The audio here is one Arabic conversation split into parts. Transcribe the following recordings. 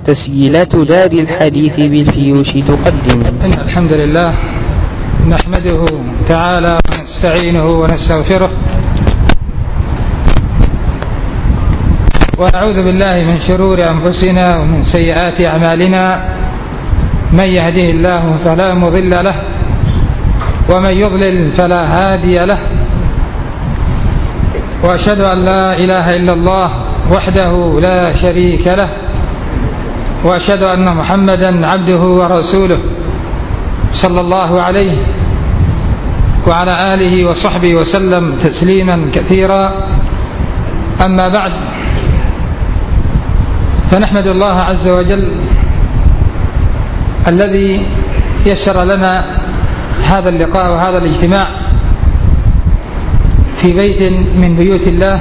تسجيلات دار الحديث بالفيوش تقدم. إن الحمد لله نحمده تعالى ونستعينه ونستغفره ونعوذ بالله من شرور أنفسنا ومن سيئات أعمالنا، من يهده الله فلا مضل له ومن يضلل فلا هادي له، وأشهد أن لا إله إلا الله وحده لا شريك له، وأشهد أن محمدا عبده ورسوله صلى الله عليه وعلى آله وصحبه وسلم تسليما كثيرا. أما بعد، فنحمد الله عز وجل الذي يسر لنا هذا اللقاء وهذا الاجتماع في بيت من بيوت الله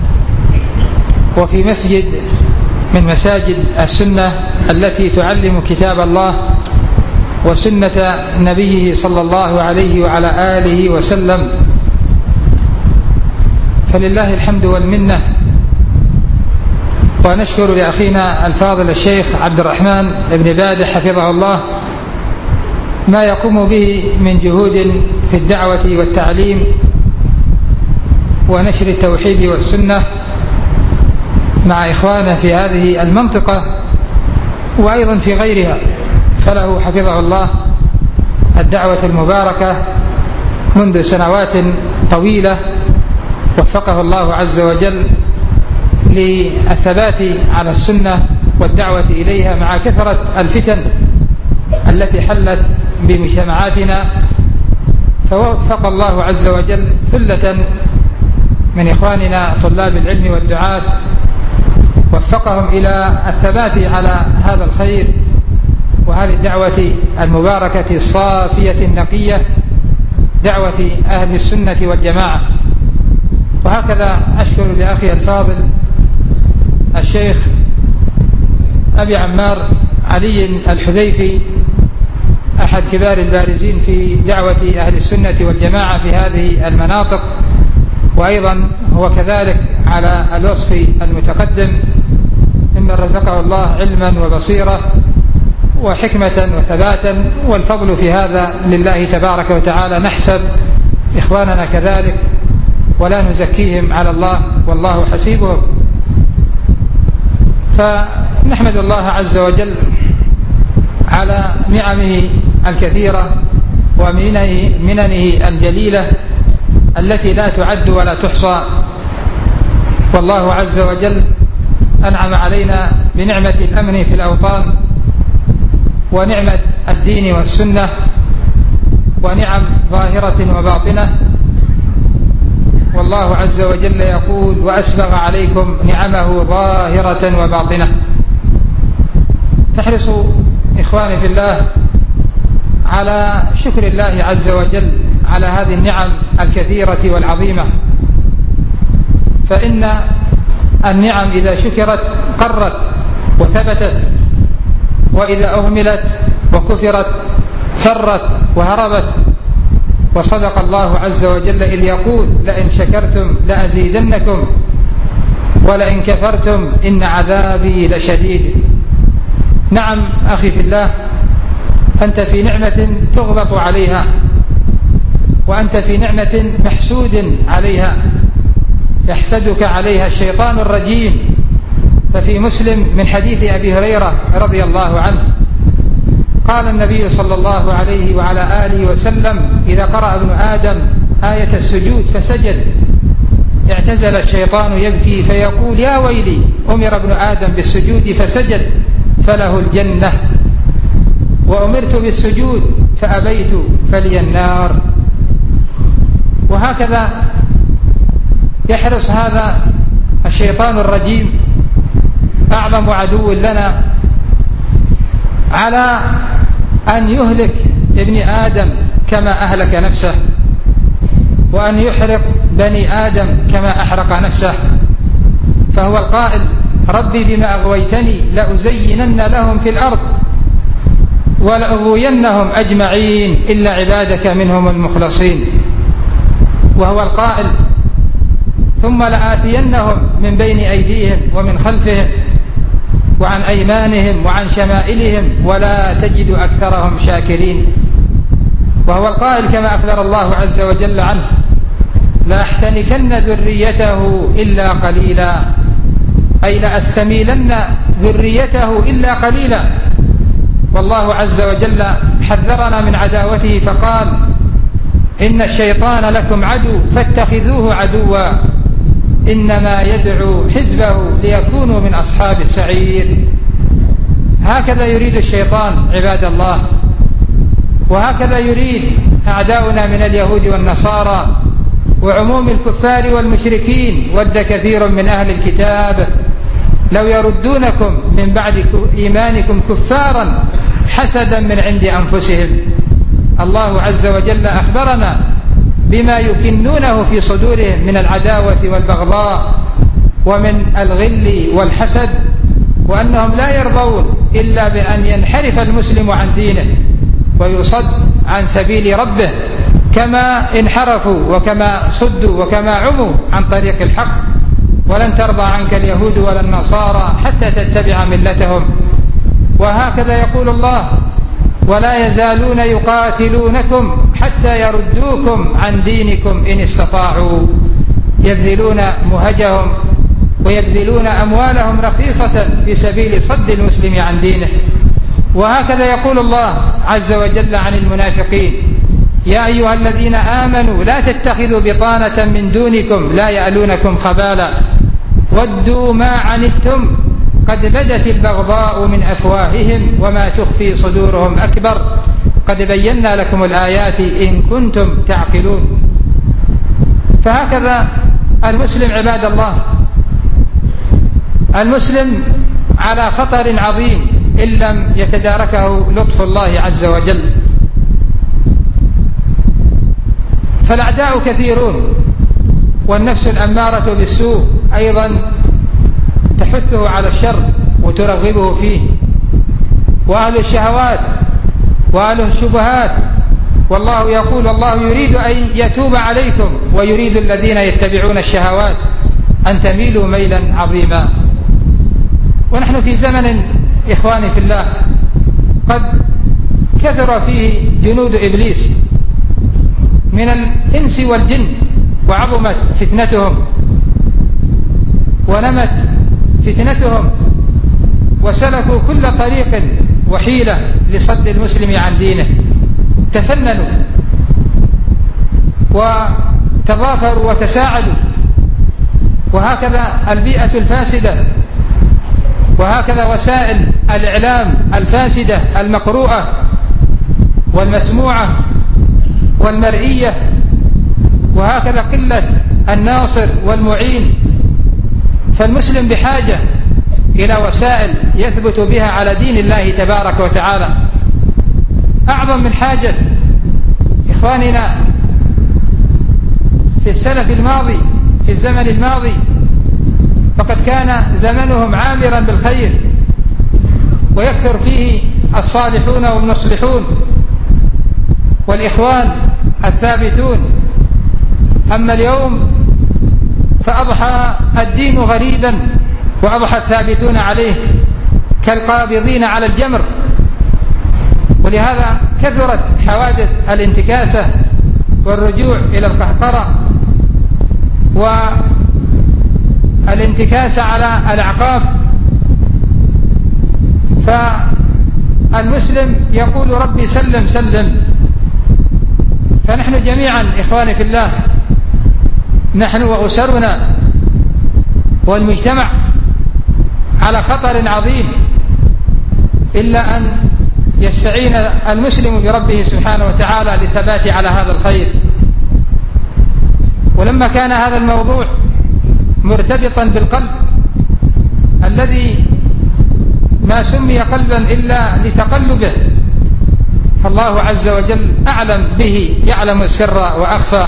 وفي مسجد من مساجد السنة التي تعلم كتاب الله وسنة نبيه صلى الله عليه وعلى آله وسلم. فلله الحمد والمنة، ونشكر لأخينا الفاضل الشيخ عبد الرحمن بن بادح حفظه الله ما يقوم به من جهود في الدعوة والتعليم ونشر التوحيد والسنة مع إخوانه في هذه المنطقة وأيضا في غيرها، فله حفظه الله الدعوة المباركة منذ سنوات طويلة، وفقه الله عز وجل للثبات على السنة والدعوة إليها مع كثرة الفتن التي حلت بمجتمعاتنا. فوفق الله عز وجل ثلة من إخواننا طلاب العلم والدعاة، وفقهم إلى الثبات على هذا الخير وهذه الدعوة المباركة الصافية النقية، دعوة أهل السنة والجماعة. وهكذا أشكر لأخي الفاضل الشيخ أبي عمار علي الحذيفي، أحد كبار البارزين في دعوة أهل السنة والجماعة في هذه المناطق، وأيضا هو كذلك على الوصف المتقدم ممن رزقه الله علما وبصيرة وحكمة وثباتا، والفضل في هذا لله تبارك وتعالى. نحسب إخواننا كذلك ولا نزكيهم على الله، والله حسيبهم. فنحمد الله عز وجل على نعمه الكثيرة ومننه الجليلة التي لا تعد ولا تحصى. والله عز وجل أنعم علينا بنعمة الأمن في الأوطان، ونعمة الدين والسنة، ونعم ظاهرة وباطنة. والله عز وجل يقول: وأسبغ عليكم نعمه ظاهرة وباطنة. فاحرصوا إخواني في الله على شكر الله عز وجل على هذه النعم الكثيرة والعظيمة، فإن النعم إذا شكرت قرت وثبتت، وإذا أهملت وكفرت فرت وهربت. وصدق الله عز وجل إذ يقول: لئن شكرتم لأزيدنكم ولئن كفرتم إن عذابي لشديد. نعم أخي في الله، أنت في نعمة تغبط عليها، وأنت في نعمة محسود عليها، يحسدك عليها الشيطان الرجيم. ففي مسلم من حديث أبي هريرة رضي الله عنه قال النبي صلى الله عليه وعلى آله وسلم: إذا قرأ ابن آدم آية السجود فسجد اعتزل الشيطان يبكي فيقول: يا ويلي، أمر ابن آدم بالسجود فسجد فله الجنة، وأمرت بالسجود فأبيت فلي النار. وهكذا يحرص هذا الشيطان الرجيم أعظم عدو لنا على أن يهلك ابن آدم كما أهلك نفسه، وأن يحرق بني آدم كما أحرق نفسه. فهو القائل: ربي بما أغويتني لأزينن لهم في الأرض ولأغوينهم أجمعين إلا عبادك منهم المخلصين. وهو القائل: ثم لآتينهم من بين أيديهم ومن خلفهم وعن أيمانهم وعن شمائلهم ولا تجد أكثرهم شاكرين. وهو القائل كما أخبر الله عز وجل عنه: لأحتنكن ذريته إلا قليلا، أي لأستميلن ذريته إلا قليلا. والله عز وجل حذرنا من عداوته فقال: إن الشيطان لكم عدو فاتخذوه عدوا إنما يدعو حزبه ليكونوا من أصحاب السعير. هكذا يريد الشيطان عباد الله، وهكذا يريد أعداؤنا من اليهود والنصارى وعموم الكفار والمشركين. ود كثير من أهل الكتاب لو يردونكم من بعد إيمانكم كفارا حسدا من عند أنفسهم. الله عز وجل أخبرنا بما يكنونه في صدورهم من العداوة والبغضاء ومن الغل والحسد، وأنهم لا يرضون إلا بأن ينحرف المسلم عن دينه ويصد عن سبيل ربه، كما انحرفوا وكما صدوا وكما عموا عن طريق الحق. ولن ترضى عنك اليهود ولا النصارى حتى تتبع ملتهم. وهكذا يقول الله: ولا يزالون يقاتلونكم حتى يردوكم عن دينكم إن استطاعوا، يبذلون مهجهم ويبذلون أموالهم رخيصة في سبيل صد المسلم عن دينه. وهكذا يقول الله عز وجل عن المنافقين: يا أيها الذين آمنوا لا تتخذوا بطانة من دونكم لا يألونكم خبالا ودوا ما عنتم قد بدت البغضاء من أفواههم وما تخفي صدورهم أكبر قد بينا لكم الآيات إن كنتم تعقلون. فهكذا المسلم عباد الله، المسلم على خطر عظيم إن لم يتداركه لطف الله عز وجل. فالأعداء كثيرون، والنفس الأمارة بالسوء أيضا تحثه على الشر وترغبه فيه، وأهل الشهوات وأهل الشبهات. والله يقول: والله يريد أن يتوب عليكم ويريد الذين يتبعون الشهوات أن تميلوا ميلا عظيما. ونحن في زمن إخواني في الله قد كثر فيه جنود إبليس من الإنس والجن، وعظمت فتنتهم ونمت فتنتهم، وسلكوا كل طريق وحيلة لصد المسلم عن دينه. تفننوا وتضافروا وتساعدوا. وهكذا البيئة الفاسدة، وهكذا وسائل الإعلام الفاسدة المقروءة والمسموعة والمرئية، وهكذا قلة الناصر والمعين. فالمسلم بحاجة إلى وسائل يثبت بها على دين الله تبارك وتعالى، أعظم من حاجة إخواننا في السلف الماضي، في الزمن الماضي، فقد كان زمنهم عامرا بالخير ويكثر فيه الصالحون والمصلحون والإخوان الثابتون. أما اليوم فأضحى الدين غريبا، وأضحى الثابتون عليه كالقابضين على الجمر. ولهذا كثرت حوادث الانتكاسة والرجوع إلى القهقرة والانتكاسة على الأعقاب. فالمسلم يقول: ربي سلم سلم. فنحن جميعا إخواني في الله، نحن وأسرنا والمجتمع على خطر عظيم، إلا أن يستعين المسلم بربه سبحانه وتعالى للثبات على هذا الخير. ولما كان هذا الموضوع مرتبطا بالقلب الذي ما سمي قلبا إلا لتقلبه، فالله عز وجل أعلم به، يعلم السر وأخفى،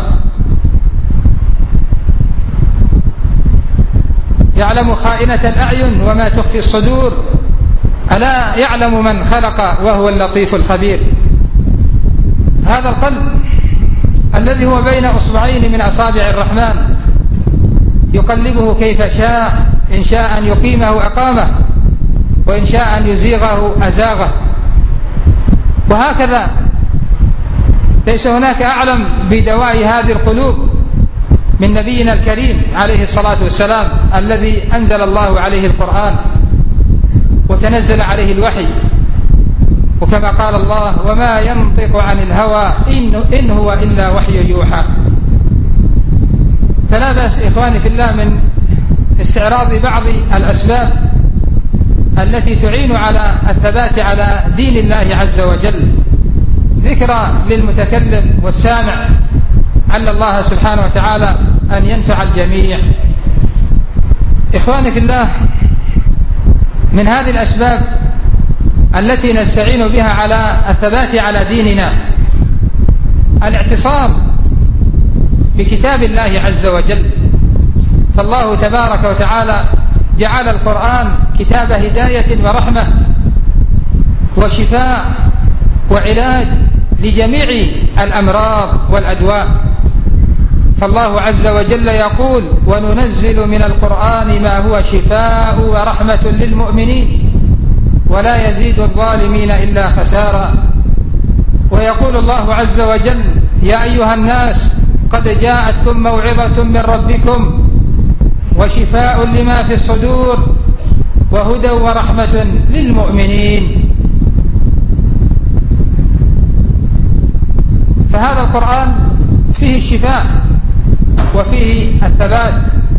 يعلم خائنة الأعين وما تخفي الصدور، ألا يعلم من خلق وهو اللطيف الخبير. هذا القلب الذي هو بين أصبعين من أصابع الرحمن يقلبه كيف شاء، إن شاء أن يقيمه أقامه، وإن شاء أن يزيغه أزاغه. وهكذا ليس هناك أعلم بدواء هذه القلوب من نبينا الكريم عليه الصلاة والسلام، الذي أنزل الله عليه القرآن وتنزل عليه الوحي، وكما قال الله: وما ينطق عن الهوى إن هو إلا وحي يوحى. فلا بأس إخواني في الله من استعراض بعض الأسباب التي تعين على الثبات على دين الله عز وجل، ذكرى للمتكلم والسامع، عل الله سبحانه وتعالى أن ينفع الجميع. إخواني في الله، من هذه الأسباب التي نستعين بها على الثبات على ديننا الاعتصام بكتاب الله عز وجل. فالله تبارك وتعالى جعل القرآن كتاب هداية ورحمة وشفاء وعلاج لجميع الأمراض والأدواء. فالله عز وجل يقول: وننزل من القرآن ما هو شفاء ورحمة للمؤمنين ولا يزيد الظالمين إلا خسارا. ويقول الله عز وجل: يا أيها الناس قد جاءتكم موعظة من ربكم وشفاء لما في الصدور وهدى ورحمة للمؤمنين. فهذا القرآن فيه الشفاء وفيه الثبات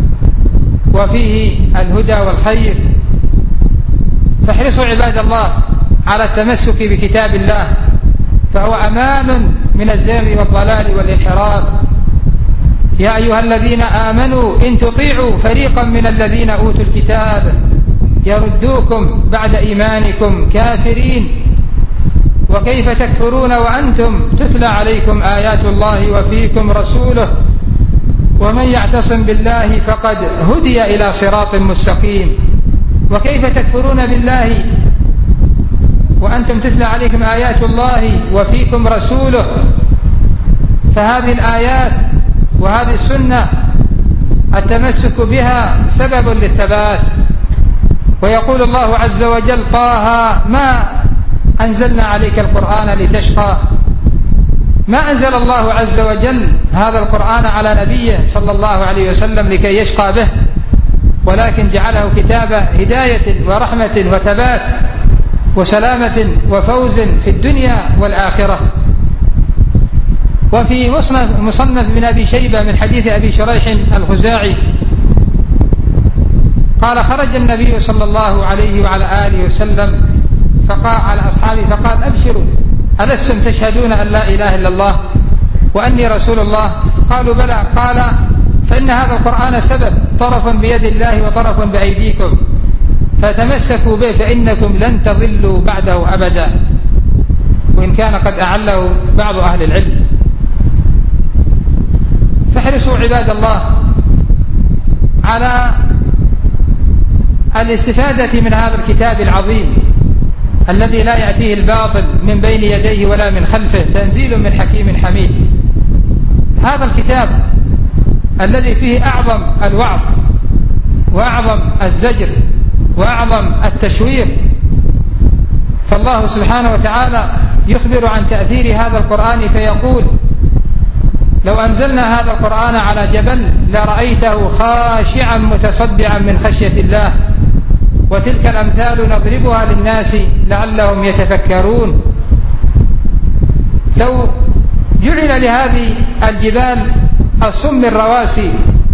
وفيه الهدى والخير. فاحرصوا عباد الله على التمسك بكتاب الله، فهو أمان من الزيغ والضلال والانحراف. يا أيها الذين آمنوا إن تطيعوا فريقا من الذين أوتوا الكتاب يردوكم بعد إيمانكم كافرين وكيف تكفرون وأنتم تتلى عليكم آيات الله وفيكم رسوله ومن يعتصم بالله فقد هدي إلى صراط مستقيم. وكيف تكفرون بالله وأنتم تتلى عليكم آيات الله وفيكم رسوله. فهذه الآيات وهذه السنة التمسك بها سبب للثبات. ويقول الله عز وجل: طه ما أنزلنا عليك القرآن لتشقى. ما أنزل الله عز وجل هذا القرآن على نبيه صلى الله عليه وسلم لكي يشقى به، ولكن جعله كتاب هداية ورحمة وثبات وسلامة وفوز في الدنيا والآخرة. وفي مصنف من أبي شيبة من حديث أبي شريح الخزاعي قال: خرج النبي صلى الله عليه وعلى آله وسلم فقال على أصحابه فقال: أبشروا، ألستم تشهدون أن لا إله إلا الله وأني رسول الله؟ قالوا: بلى. قال: فإن هذا القرآن سبب، طرف بيد الله وطرف بأيديكم، فتمسكوا به فإنكم لن تضلوا بعده أبدا، وإن كان قد أعله بعض أهل العلم. فاحرصوا عباد الله على الاستفادة من هذا الكتاب العظيم الذي لا يأتيه الباطل من بين يديه ولا من خلفه، تنزيل من حكيم حميد. هذا الكتاب الذي فيه أعظم الوعظ وأعظم الزجر وأعظم التشويق. فالله سبحانه وتعالى يخبر عن تأثير هذا القرآن فيقول: لو أنزلنا هذا القرآن على جبل لرأيته خاشعا متصدعا من خشية الله، وتلك الأمثال نضربها للناس لعلهم يتفكرون. لو جعل لهذه الجبال الصم الرواسي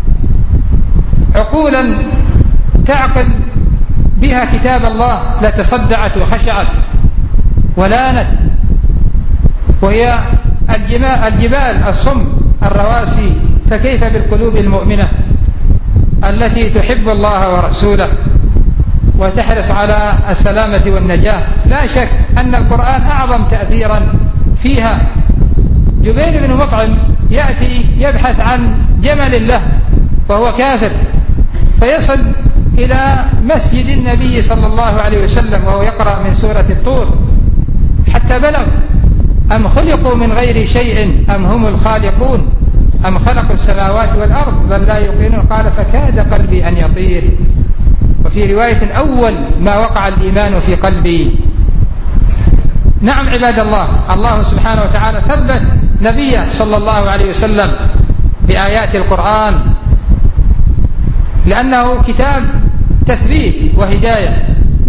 عقولا تعقل بها كتاب الله لتصدعت وخشعت ولانت. وهي الجبال الصم الرواسي، فكيف بالقلوب المؤمنة التي تحب الله ورسوله وتحرص على السلامة والنجاة؟ لا شك أن القرآن أعظم تأثيرا فيها. جبير بن مطعم يأتي يبحث عن جمل له وهو كافر، فيصل إلى مسجد النبي صلى الله عليه وسلم وهو يقرأ من سورة الطور حتى بلغ: أم خلقوا من غير شيء أم هم الخالقون أم خلقوا السماوات والأرض بل لا يوقنون. قال: فكاد قلبي أن يطير. وفي رواية أول ما وقع الإيمان في قلبي. نعم عباد الله، الله سبحانه وتعالى ثبت نبيه صلى الله عليه وسلم بآيات القرآن لأنه كتاب تثبيت وهداية.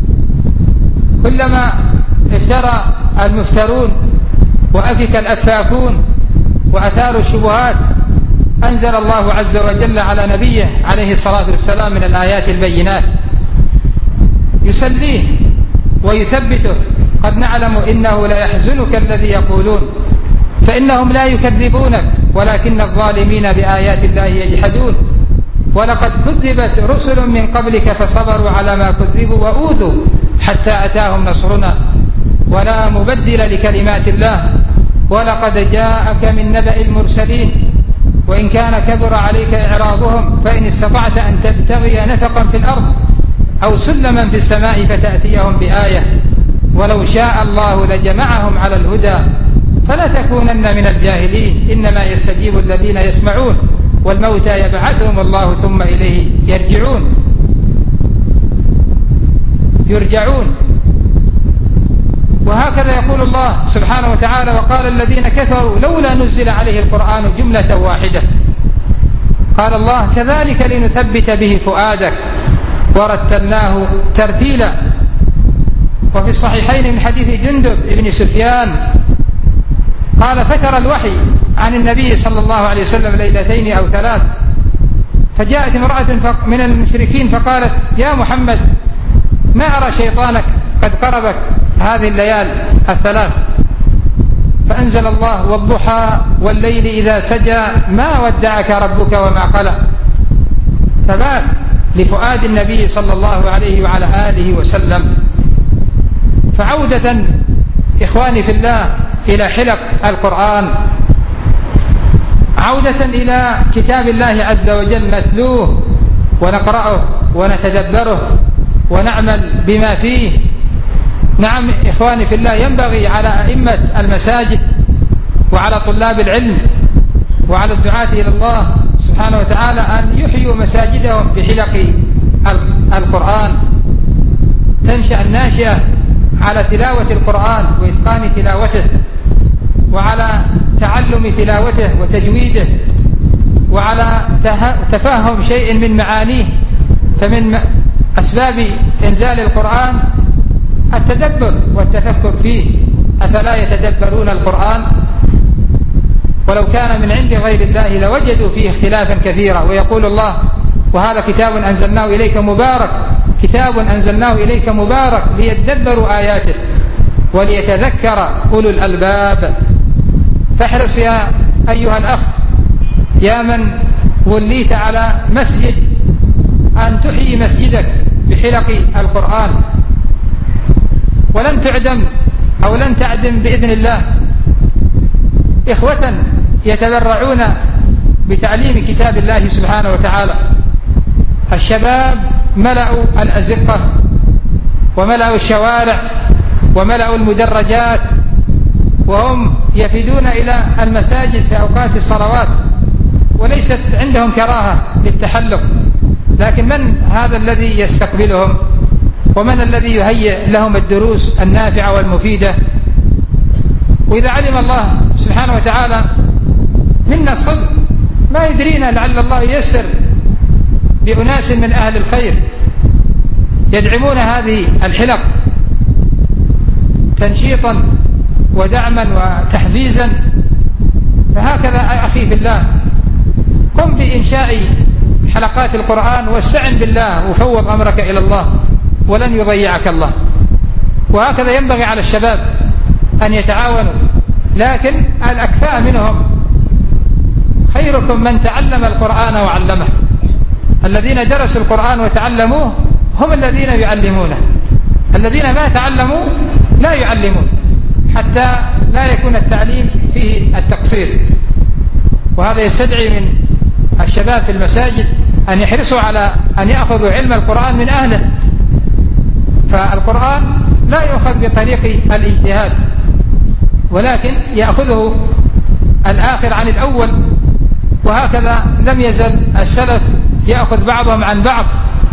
كلما افترى المفترون وأفك الأفاكون وأثاروا الشبهات أنزل الله عز وجل على نبيه عليه الصلاة والسلام من الآيات البينات يسليه ويثبته. قد نعلم إنه ليحزنك الذي يقولون فإنهم لا يكذبونك ولكن الظالمين بآيات الله يجحدون ولقد كذبت رسل من قبلك فصبروا على ما كذبوا وأوذوا حتى أتاهم نصرنا ولا مبدل لكلمات الله ولقد جاءك من نبأ المرسلين وإن كان كبر عليك إعراضهم فإن استطعت أن تبتغي نفقا في الأرض أو سلما في السماء فتأتيهم بآية ولو شاء الله لجمعهم على الهدى فلا تكونن من الجاهلين إنما يستجيب الذين يسمعون والموتى يبعثهم الله ثم إليه يرجعون. وهكذا يقول الله سبحانه وتعالى وقال الذين كفروا لولا نزل عليه القرآن جملة واحدة. قال الله كذلك لنثبت به فؤادك ورتلناه ترتيلا. وفي الصحيحين من حديث جندب بن سفيان قال فتر الوحي عن النبي صلى الله عليه وسلم ليلتين أو ثلاث فجاءت امرأة من المشركين فقالت يا محمد ما أرى شيطانك قد قربك هذه الليال الثلاث. فأنزل الله والضحى والليل إذا سجى ما ودعك ربك وما قلى. ثبات لفؤاد النبي صلى الله عليه وعلى آله وسلم. فعودة إخواني في الله إلى حلق القرآن، عودة إلى كتاب الله عز وجل نتلوه ونقرأه ونتدبره ونعمل بما فيه. نعم إخواني في الله ينبغي على أئمة المساجد وعلى طلاب العلم وعلى الدعاة إلى الله سبحانه وتعالى أن يحيوا مساجدهم بحلق القرآن، تنشأ الناشئة على تلاوة القرآن وإتقان تلاوته وعلى تعلم تلاوته وتجويده وعلى تفهم شيء من معانيه. فمن أسباب إنزال القرآن التدبر والتفكر فيه. أفلا يتدبرون القرآن ولو كان من عند غير الله لوجدوا فيه اختلافا كثيرا. ويقول الله وهذا كتاب أنزلناه إليك مبارك كتاب أنزلناه إليك مبارك ليتدبروا آياته وليتذكر أولو الألباب. فاحرص يا أيها الأخ يا من وليت على مسجد أن تحيي مسجدك بحلق القرآن، ولن تعدم أو لن تعدم بإذن الله إخوة يتبرعون بتعليم كتاب الله سبحانه وتعالى. الشباب ملأوا الأزقة وملأوا الشوارع وملأوا المدرجات وهم يفدون إلى المساجد في أوقات الصلوات وليست عندهم كراهة للتحلق، لكن من هذا الذي يستقبلهم ومن الذي يهيئ لهم الدروس النافعة والمفيدة؟ وإذا علم الله سبحانه وتعالى منا الصدق ما يدرينا لعل الله ييسر بأناس من أهل الخير يدعمون هذه الحلق تنشيطا ودعما وتحفيزا. فهكذا أخي في الله قم بإنشاء حلقات القرآن واستعن بالله وفوض أمرك إلى الله ولن يضيعك الله. وهكذا ينبغي على الشباب أن يتعاونوا، لكن الأكفاء منهم خيركم من تعلم القرآن وعلمه. الذين درسوا القرآن وتعلموه هم الذين يعلمونه، الذين ما تعلموا لا يعلمون حتى لا يكون التعليم فيه التقصير. وهذا يستدعي من الشباب في المساجد أن يحرصوا على أن يأخذوا علم القرآن من أهله. فالقرآن لا يؤخذ بطريق الاجتهاد ولكن يأخذه الآخر عن الأول. وهكذا لم يزل السلف يأخذ بعضهم عن بعض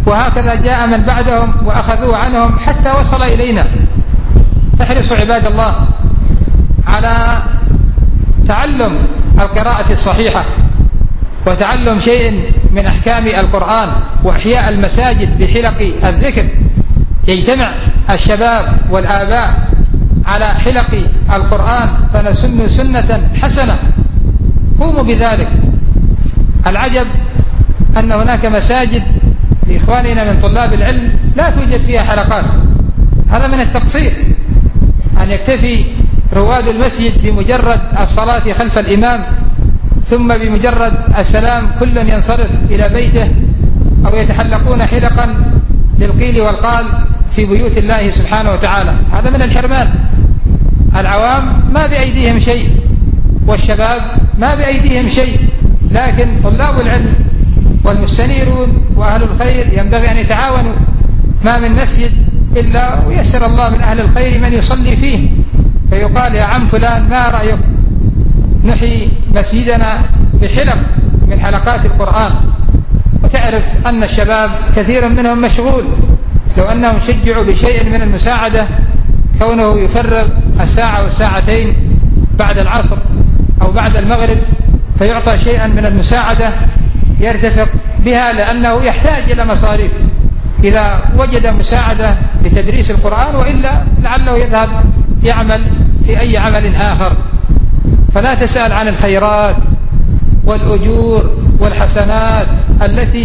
وهكذا جاء من بعدهم وأخذوا عنهم حتى وصل إلينا. فاحرصوا عباد الله على تعلم القراءة الصحيحة وتعلم شيء من أحكام القرآن وإحياء المساجد بحلق الذكر. يجتمع الشباب والآباء على حلق القرآن فنسن سنة حسنة، قوموا بذلك. العجب أن هناك مساجد لإخواننا من طلاب العلم لا توجد فيها حلقات. هذا من التقصير، أن يكتفي رواد المسجد بمجرد الصلاة خلف الإمام ثم بمجرد السلام كل ينصرف إلى بيته، أو يتحلقون حلقا للقيل والقال في بيوت الله سبحانه وتعالى. هذا من الحرمان. العوام ما بأيديهم شيء والشباب ما بأيديهم شيء، لكن طلاب العلم والمستنيرون وأهل الخير ينبغي أن يتعاونوا. ما من مسجد إلا ويسر الله من أهل الخير من يصلي فيه، فيقال يا عم فلان ما رأيك نحيي مسجدنا بحلق من حلقات القرآن. وتعرف أن الشباب كثير منهم مشغول، لو أنهم شجعوا بشيء من المساعدة، كونه يفرغ الساعة والساعتين بعد العصر أو بعد المغرب فيعطى شيئا من المساعدة يرتفق بها، لأنه يحتاج إلى مصاريف إذا وجد مساعدة لتدريس القرآن، وإلا لعله يذهب يعمل في أي عمل آخر. فلا تسأل عن الخيرات والأجور والحسنات التي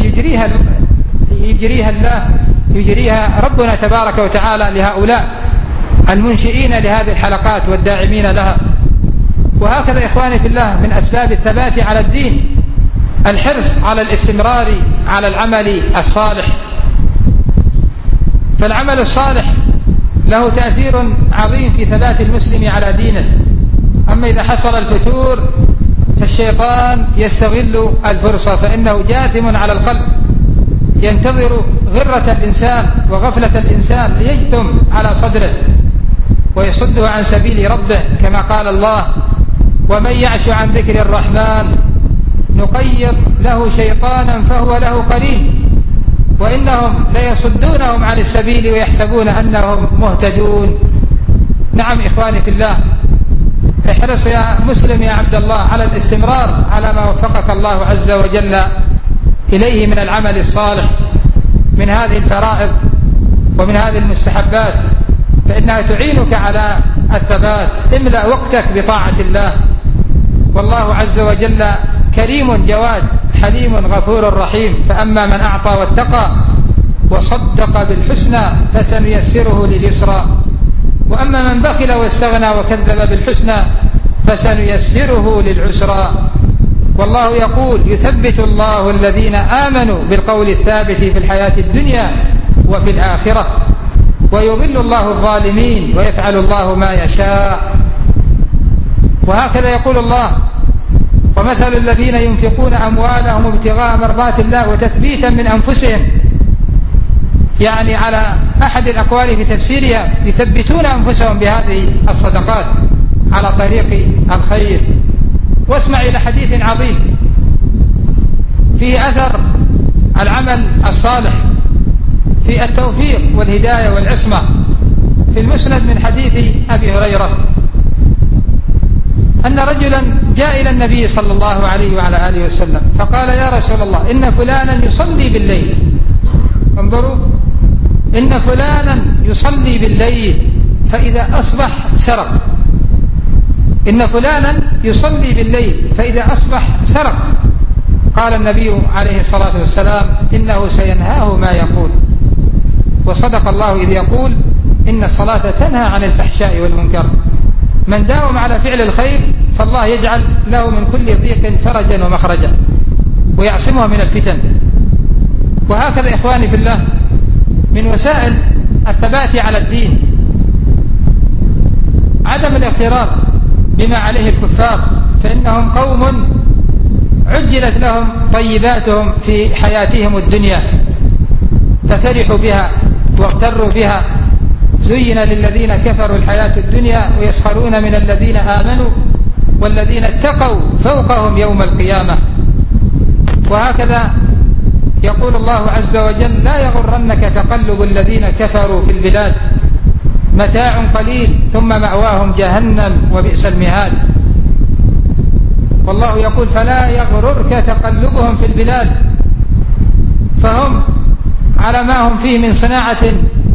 يجريها ربنا تبارك وتعالى لهؤلاء المنشئين لهذه الحلقات والداعمين لها. وهكذا إخواني في الله من أسباب الثبات على الدين الحرص على الاستمرار على العمل الصالح. فالعمل الصالح له تأثير عظيم في ثبات المسلم على دينه. أما إذا حصل الفتور فالشيطان يستغل الفرصة، فإنه جاثم على القلب ينتظر غرة الإنسان وغفلة الإنسان ليجثم على صدره ويصده عن سبيل ربه، كما قال الله: ومن يعش عن ذكر الرحمن نقيض له شيطانا فهو له قرين وإنهم ليصدونهم عن السبيل ويحسبون أنهم مهتدون. نعم إخواني في الله، احرص يا مسلم يا عبد الله على الاستمرار على ما وفقك الله عز وجل إليه من العمل الصالح، من هذه الفرائض ومن هذه المستحبات، فإنها تعينك على الثبات. املأ وقتك بطاعة الله، والله عز وجل كريم جواد حليم غفور رحيم. فأما من أعطى واتقى وصدق بالحسنى فسنيسره لليسرى، وأما من بخل واستغنى وكذب بالحسنى فسنيسره للعسرى. والله يقول: يثبت الله الذين آمنوا بالقول الثابت في الحياة الدنيا وفي الآخرة ويضل الله الظالمين ويفعل الله ما يشاء. وهكذا يقول الله: ومثل الذين ينفقون أموالهم ابتغاء مرضات الله وتثبيتا من أنفسهم، يعني على أحد الأقوال في تفسيرها يثبتون أنفسهم بهذه الصدقات على طريق الخير. واسمع إلى حديث عظيم فيه أثر العمل الصالح في التوفيق والهداية والعصمة، في المسند من حديث أبي هريرة أن رجلا جاء إلى النبي صلى الله عليه وعلى آله وسلم فقال: يا رسول الله، إن فلانا يصلي بالليل. انظروا، إن فلانا يصلي بالليل فإذا أصبح سرق. إن فلانا يصلي بالليل فإذا أصبح سرق. قال النبي عليه الصلاة والسلام: إنه سينهاه ما يقول. وصدق الله إذ يقول: إن الصلاة تنهى عن الفحشاء والمنكر. من داوم على فعل الخير فالله يجعل له من كل ضيق فرجا ومخرجا ويعصمه من الفتن. وهكذا إخواني في الله من وسائل الثبات على الدين عدم الاغترار بما عليه الكفار، فإنهم قوم عجلت لهم طيباتهم في حياتهم الدنيا ففرحوا بها واغتروا بها. زين للذين كفروا الحياة الدنيا ويسخرون من الذين آمنوا والذين اتقوا فوقهم يوم القيامة. وهكذا يقول الله عز وجل: لا يغرنك تقلب الذين كفروا في البلاد متاع قليل ثم مأواهم جهنم وبئس المهاد. والله يقول: فلا يغررك تقلبهم في البلاد، فهم على ما هم فيه من صناعة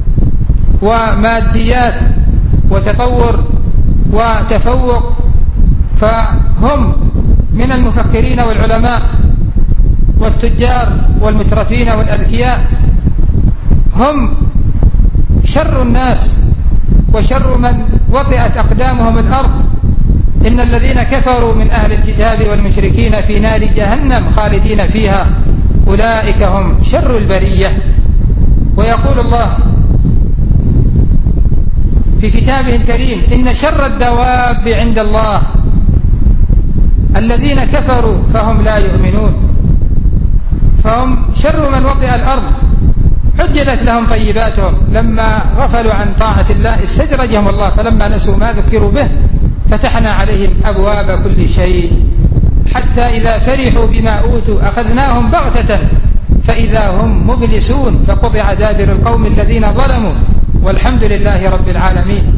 وماديات وتطور وتفوق، فهم من المفكرين والعلماء والتجار والمترفين والأذكياء، هم شر الناس وشر من وطئت أقدامهم الأرض. إن الذين كفروا من أهل الكتاب والمشركين في نار جهنم خالدين فيها أولئك هم شر البرية. ويقول الله في كتابه الكريم: إن شر الدواب عند الله الذين كفروا فهم لا يؤمنون. فهم شر من وطئ الأرض، عجلت لهم طيباتهم، لما غفلوا عن طاعة الله استدرجهم الله، فلما نسوا ما ذكروا به فتحنا عليهم أبواب كل شيء، حتى إذا فرحوا بما أوتوا أخذناهم بغتة فإذا هم مبلسون، فقطع دابر القوم الذين ظلموا والحمد لله رب العالمين.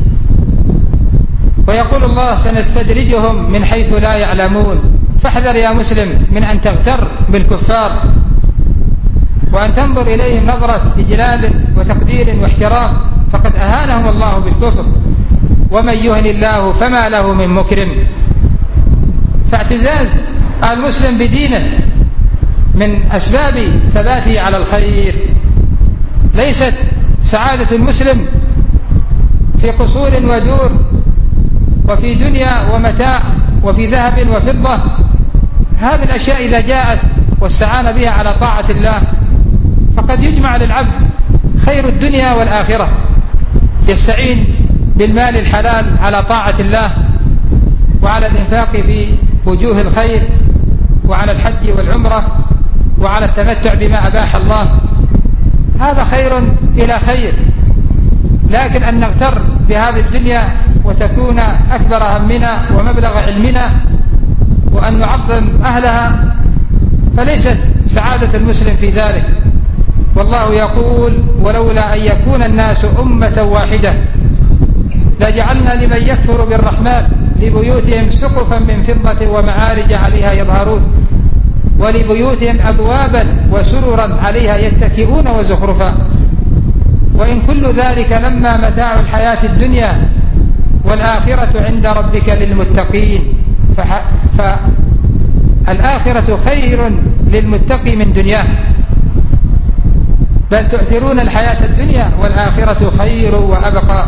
ويقول الله: سنستدرجهم من حيث لا يعلمون. فاحذر يا مسلم من أن تغتر بالكفار وأن تنظر إليهم نظرة إجلال وتقدير واحترام، فقد أهانهم الله بالكفر، ومن يهن الله فما له من مكرم. فاعتزاز المسلم بدينه من أسباب ثباته على الخير. ليست سعادة المسلم في قصور ودور وفي دنيا ومتاع وفي ذهب وفضة. هذه الأشياء إذا جاءت واستعان بها على طاعة الله فقد يجمع للعبد خير الدنيا والآخرة. يستعين بالمال الحلال على طاعة الله وعلى الإنفاق في وجوه الخير وعلى الحج والعمرة وعلى التمتع بما أباح الله، هذا خير إلى خير. لكن أن نغتر بهذه الدنيا وتكون أكبر همنا ومبلغ علمنا وأن نعظم أهلها فليست سعادة المسلم في ذلك. والله يقول: ولولا أن يكون الناس أمة واحدة لجعلنا لمن يكفر بالرحمن لبيوتهم سقفا من فضة ومعارج عليها يظهرون ولبيوتهم أبوابا وسررا عليها يتكئون وزخرفا وإن كل ذلك لما متاع الحياة الدنيا والآخرة عند ربك للمتقين. فالآخرة خير للمتقي من دنياه، بل تؤثرون الحياة الدنيا والآخرة خير وأبقى.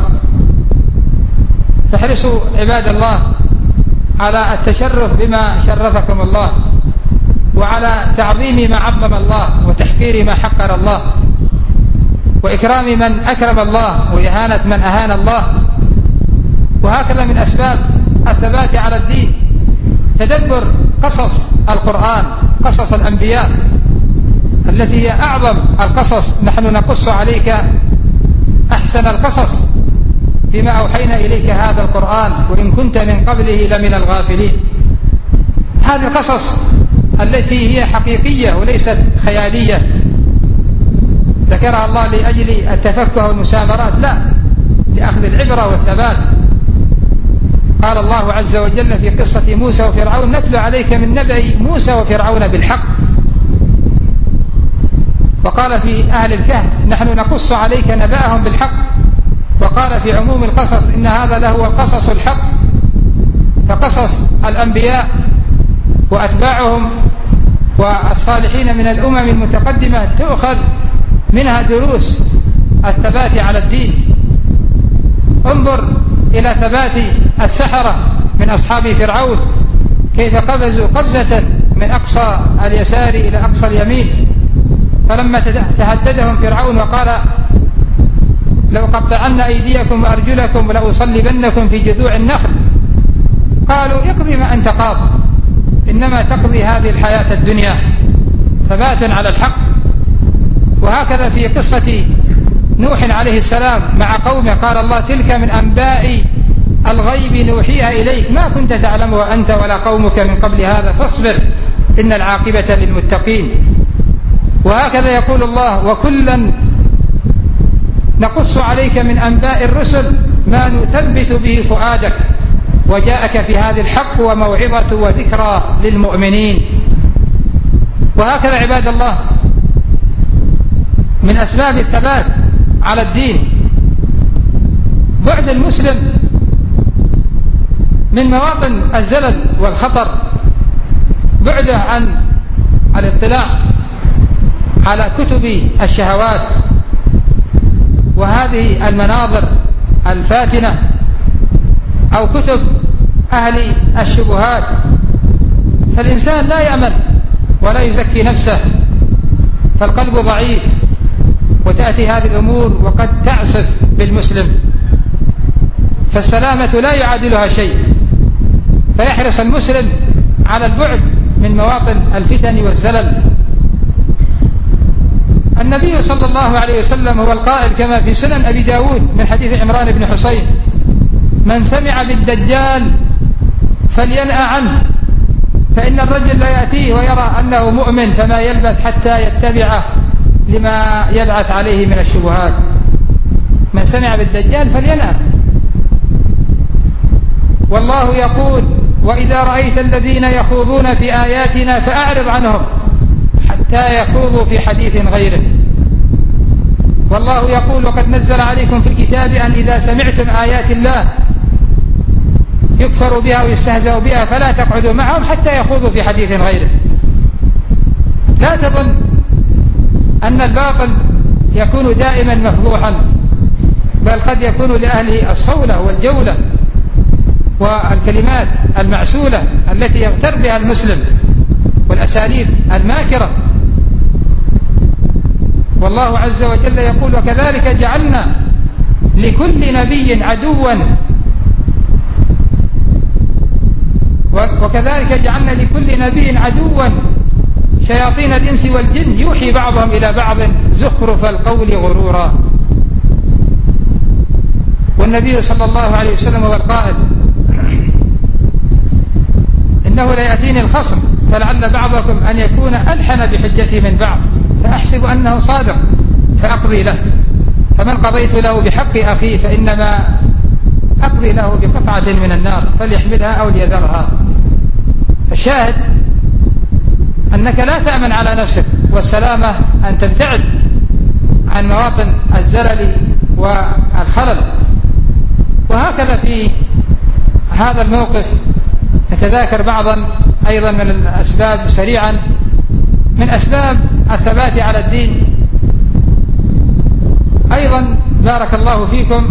فاحرصوا عباد الله على التشرف بما شرفكم الله، وعلى تعظيم ما عظم الله وتحقير ما حقر الله، وإكرام من أكرم الله وإهانة من أهان الله. وهكذا من أسباب الثبات على الدين تدبر قصص القرآن، قصص الأنبياء التي هي أعظم القصص. نحن نقص عليك أحسن القصص بما أوحينا إليك هذا القرآن وإن كنت من قبله لمن الغافلين. هذه القصص التي هي حقيقية وليست خيالية ذكرها الله لأجل التفكه والمسامرات، لا، لأخذ العبرة والثبات. قال الله عز وجل في قصة موسى وفرعون: نتلو عليك من نبأ موسى وفرعون بالحق. وقال في أهل الكهف: نحن نقص عليك نبأهم بالحق. وقال في عموم القصص: إن هذا لهو القصص الحق. فقصص الأنبياء وأتباعهم والصالحين من الأمم المتقدمة تؤخذ منها دروس الثبات على الدين. انظر إلى ثبات السحرة من أصحاب فرعون، كيف قفزوا قفزة من أقصى اليسار إلى أقصى اليمين، فلما تهددهم فرعون وقال: لو قطعن أيديكم وأرجلكم ولأصلبنكم في جذوع النخل، قالوا: اقضي ما أنت قاض، إنما تقضي هذه الحياة الدنيا. ثبات على الحق. وهكذا في قصة نوح عليه السلام مع قومه، قال الله: تلك من أنباء الغيب نوحيها إليك ما كنت تعلمها أنت ولا قومك من قبل هذا فاصبر إن العاقبة للمتقين. وهكذا يقول الله: وكلا نقص عليك من أنباء الرسل ما نثبت به فؤادك وجاءك في هذه الحق وموعظة وذكرى للمؤمنين. وهكذا عباد الله من أسباب الثبات على الدين بعد المسلم من مواطن الزلل والخطر، بعده عن الاطلاع على كتب الشهوات وهذه المناظر الفاتنة أو كتب أهل الشبهات، فالإنسان لا يأمن ولا يزكي نفسه، فالقلب ضعيف وتأتي هذه الأمور وقد تعصف بالمسلم، فالسلامة لا يعادلها شيء، فيحرص المسلم على البعد من مواطن الفتن والزلل. النبي صلى الله عليه وسلم هو القائل كما في سنن أبي داود من حديث عمران بن حسين: من سمع بالدجال فلينأ عنه، فإن الرجل لا يأتيه ويرى أنه مؤمن فما يلبث حتى يتبعه لما يبعث عليه من الشبهات. من سمع بالدجال فلينأ. والله يقول: وإذا رأيت الذين يخوضون في آياتنا فأعرض عنهم حتى يخوضوا في حديث غيره. والله يقول: وقد نزل عليكم في الكتاب أن إذا سمعتم آيات الله يكفر بها ويستهزأ بها فلا تقعدوا معهم حتى يخوضوا في حديث غيره. لا تظن أن الباطل يكون دائما مفضوحا، بل قد يكون لأهله الصولة والجولة والكلمات المعسولة التي يغتر بها المسلم والأساليب الماكرة. والله عز وجل يقول: وكذلك جعلنا لكل نبي عدوا شياطين الإنس والجن يوحي بعضهم إلى بعض زخرف القول غرورا. والنبي صلى الله عليه وسلم هو القائل: إنه ليأتيني الخصم فلعل بعضكم أن يكون ألحن بحجته من بعض فأحسب أنه صادق فأقضي له، فمن قضيت له بحق أخيه فإنما أقضي له بقطعة من النار فليحملها أو ليذرها. الشاهد أنك لا تأمن على نفسك، والسلامة أن تبتعد عن مواطن الزلل والخلل. وهكذا في هذا الموقف نتذاكر بعضا أيضا من الأسباب سريعا من أسباب الثبات على الدين. أيضا بارك الله فيكم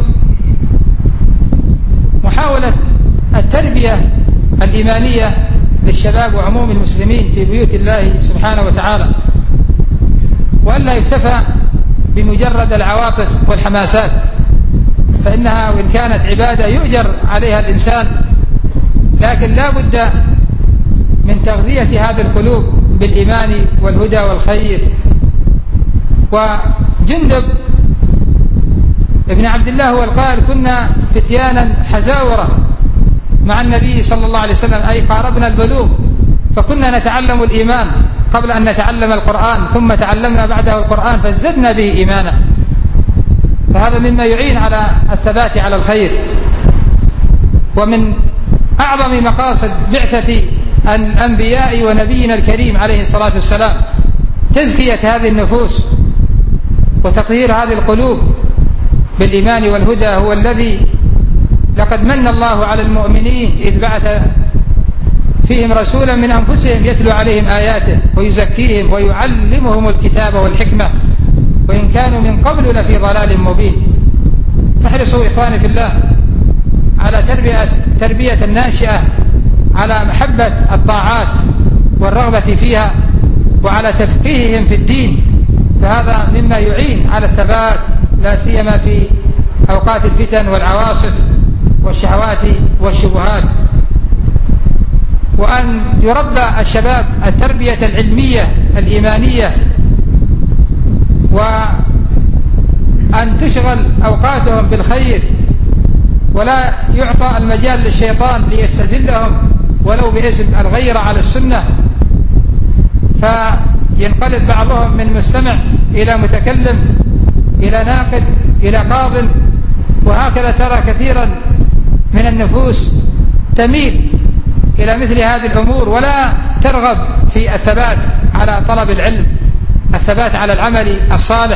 محاولة التربية الإيمانية للشباب وعموم المسلمين في بيوت الله سبحانه وتعالى، وألا يكتفى بمجرد العواطف والحماسات، فإنها وإن كانت عبادة يؤجر عليها الإنسان، لكن لا بد من تغذية هذه القلوب بالإيمان والهدى والخير. وجندب ابن عبد الله هو القائل: كنا فتيانا حزاورة مع النبي صلى الله عليه وسلم، أي قاربنا البلوغ، فكنا نتعلم الإيمان قبل أن نتعلم القرآن، ثم تعلمنا بعده القرآن فازددنا به إيمانا. فهذا مما يعين على الثبات على الخير. ومن أعظم مقاصد بعثة الأنبياء ونبينا الكريم عليه الصلاة والسلام تزكية هذه النفوس وتطهير هذه القلوب بالإيمان والهدى. هو الذي لقد من الله على المؤمنين إذ بعث فيهم رسولا من أنفسهم يتلو عليهم آياته ويزكيهم ويعلمهم الكتاب والحكمة وإن كانوا من قبل لفي ضلال مبين. فاحرصوا إخواني في الله على تربية الناشئة على محبة الطاعات والرغبة فيها وعلى تفقيههم في الدين، فهذا مما يعين على الثبات لا سيما في أوقات الفتن والعواصف والشهوات والشبهات. وأن يربى الشباب التربية العلمية الإيمانية، وأن تشغل أوقاتهم بالخير ولا يعطى المجال للشيطان ليستزلهم ولو باسم الغيرة على السنة ينقلب بعضهم من مستمع إلى متكلم إلى ناقد إلى قاض، وهكذا ترى كثيرا من النفوس تميل إلى مثل هذه الأمور ولا ترغب في الثبات على طلب العلم، الثبات على العمل الصالح.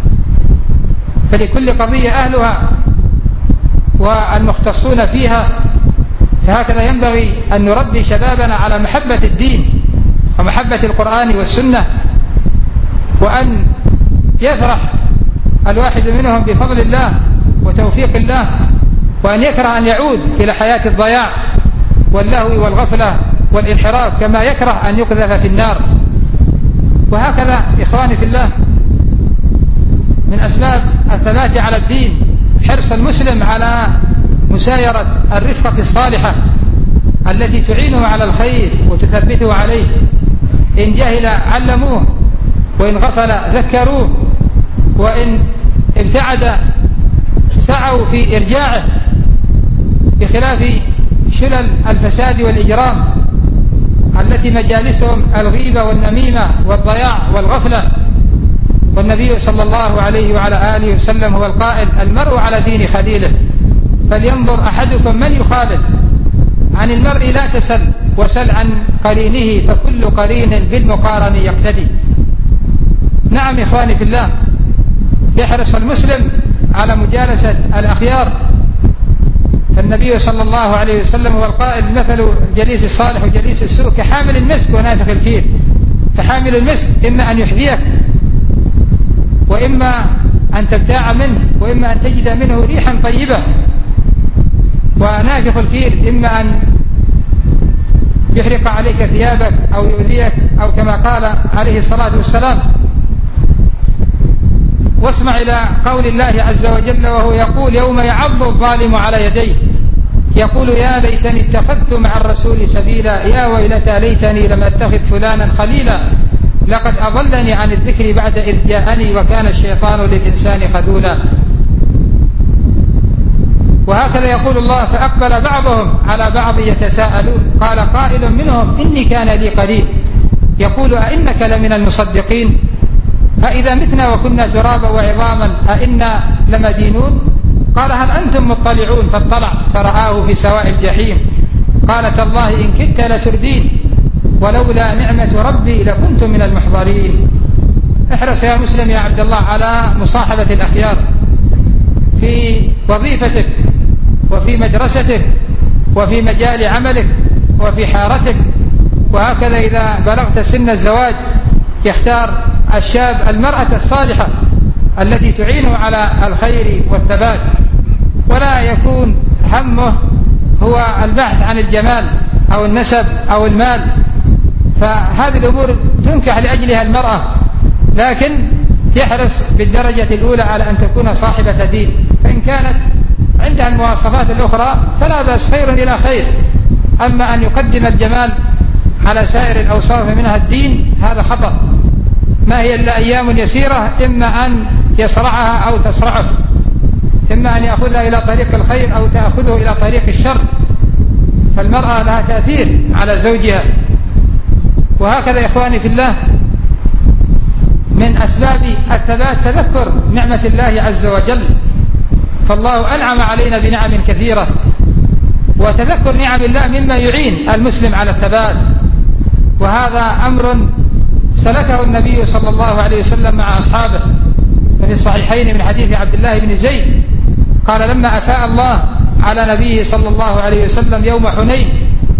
فلكل قضية أهلها والمختصون فيها، فهكذا ينبغي أن نربي شبابنا على محبة الدين ومحبة القرآن والسنة، وأن يفرح الواحد منهم بفضل الله وتوفيق الله، وأن يكره أن يعود إلى حياة الضياع واللهو والغفلة والانحراف، كما يكره أن يقذف في النار. وهكذا إخواني في الله، من أسباب الثبات على الدين حرص المسلم على مسايرة الرفقة الصالحة التي تعينه على الخير وتثبته عليه. إن جهل علموه، وإن غفل ذكروه، وإن ابتعد سعوا في إرجاعه، بخلاف شلل الفساد والإجرام التي مجالسهم الغيبة والنميمة والضياع والغفلة. والنبي صلى الله عليه وعلى آله وسلم هو القائل: المرء على دين خليله، فلينظر أحدكم من يخالل. عن المرء لا تسل، وسل عن قرينه، فكل قرين بالمقارن يقتدي. نعم إخواني في الله، يحرص المسلم على مجالسة الأخيار، فالنبي صلى الله عليه وسلم هو القائل: مثل الجليس الصالح وجليس السوء كحامل المسك ونافخ الكير. فحامل المسك إما أن يحذيك، وإما أن تبتاع منه، وإما أن تجد منه ريحا طيبة. ونافخ الكير إما أن يحرق عليك ثيابك أو يؤذيك، أو كما قال عليه الصلاة والسلام. واسمع إلى قول الله عز وجل وهو يقول: يوم يعض الظالم على يديه يقول يا ليتني اتخذت مع الرسول سبيلا، يا ويلتى ليتني لم اتخذ فلانا خليلا، لقد أضلني عن الذكر بعد إذ جاءني، وكان الشيطان للإنسان خذولا. وهكذا يقول الله: فأقبل بعضهم على بعض يتساءلون، قال قائل منهم إني كان لي قريب يقول أئنك لمن المصدقين، أإذا متنا وكنا ترابا وعظاما أئنا لمدينون. قال هل أنتم مطلعون؟ فاطلع فرآه في سواء الجحيم، قال تالله إن كدت لتردين، ولولا نعمة ربي لكنت من المحضرين. احرص يا مسلم يا عبد الله على مصاحبة الأخيار في وظيفتك وفي مدرستك وفي مجال عملك وفي حارتك. وهكذا إذا بلغت سن الزواج يختار الشاب المرأة الصالحة التي تعينه على الخير والثبات، ولا يكون همه هو البحث عن الجمال أو النسب أو المال، فهذه الأمور تنكح لأجلها المرأة، لكن يحرص بالدرجة الأولى على أن تكون صاحبة دين، فإن كانت عندها المواصفات الأخرى فلا بأس، خير إلى خير. أما أن يقدم الجمال على سائر الأوصاف منها الدين هذا خطأ. ما هي إلا أيام يسيرة، إما أن يصرعها أو تصرعه، إما أن يأخذها إلى طريق الخير أو تأخذه إلى طريق الشر، فالمرأة لها تأثير على زوجها. وهكذا إخواني في الله، من أسباب الثبات تذكر نعمة الله عز وجل، فالله أنعم علينا بنعم كثيرة، وتذكر نعم الله مما يعين المسلم على الثبات. وهذا أمر سلكه النبي صلى الله عليه وسلم مع أصحابه، ففي الصحيحين من حديث عبد الله بن زيد قال: لما أفاء الله على نبيه صلى الله عليه وسلم يوم حنين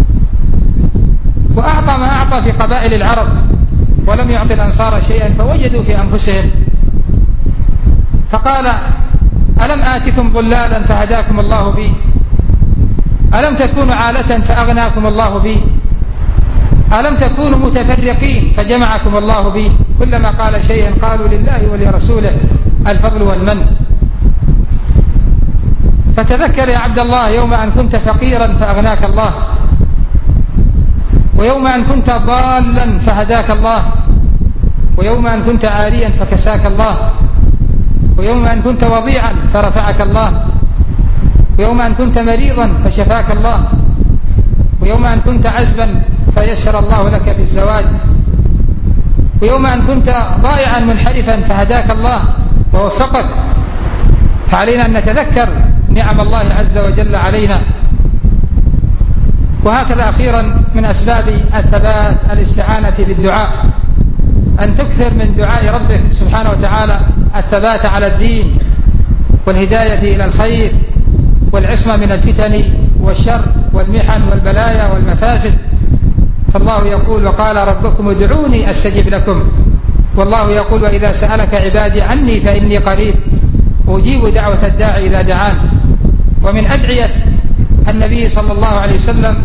وأعطى ما أعطى في قبائل العرب ولم يعطي الأنصار شيئا، فوجدوا في أنفسهم، فقال: ألم آتكم ضلالا فهداكم الله بي، ألم تكونوا عالة فأغناكم الله بي، ألم تكونوا متفرقين فجمعكم الله بي. كلما قال شيئا قالوا لله ولرسوله الفضل والمن. فتذكر يا عبد الله يوم أن كنت فقيرا فأغناك الله، ويوم أن كنت ضالا فهداك الله، ويوم أن كنت عاريا فكساك الله، ويوم أن كنت وضيعا فرفعك الله، ويوم أن كنت مريضا فشفاك الله، ويوم أن كنت عزبا فيسر الله لك بالزواج، ويوم أن كنت ضائعا منحرفا فهداك الله ووفقك، فعلينا أن نتذكر نعم الله عز وجل علينا. وهكذا أخيرا من أسباب الثبات الاستعانة بالدعاء، أن تكثر من دعاء ربك سبحانه وتعالى الثبات على الدين والهداية إلى الخير والعصمة من الفتن والشر والمحن والبلايا والمفاسد. فالله يقول: وقال ربكم ادعوني أستجب لكم. والله يقول: وإذا سألك عبادي عني فإني قريب أجيب دعوة الداعي إذا دعان. ومن أدعية النبي صلى الله عليه وسلم: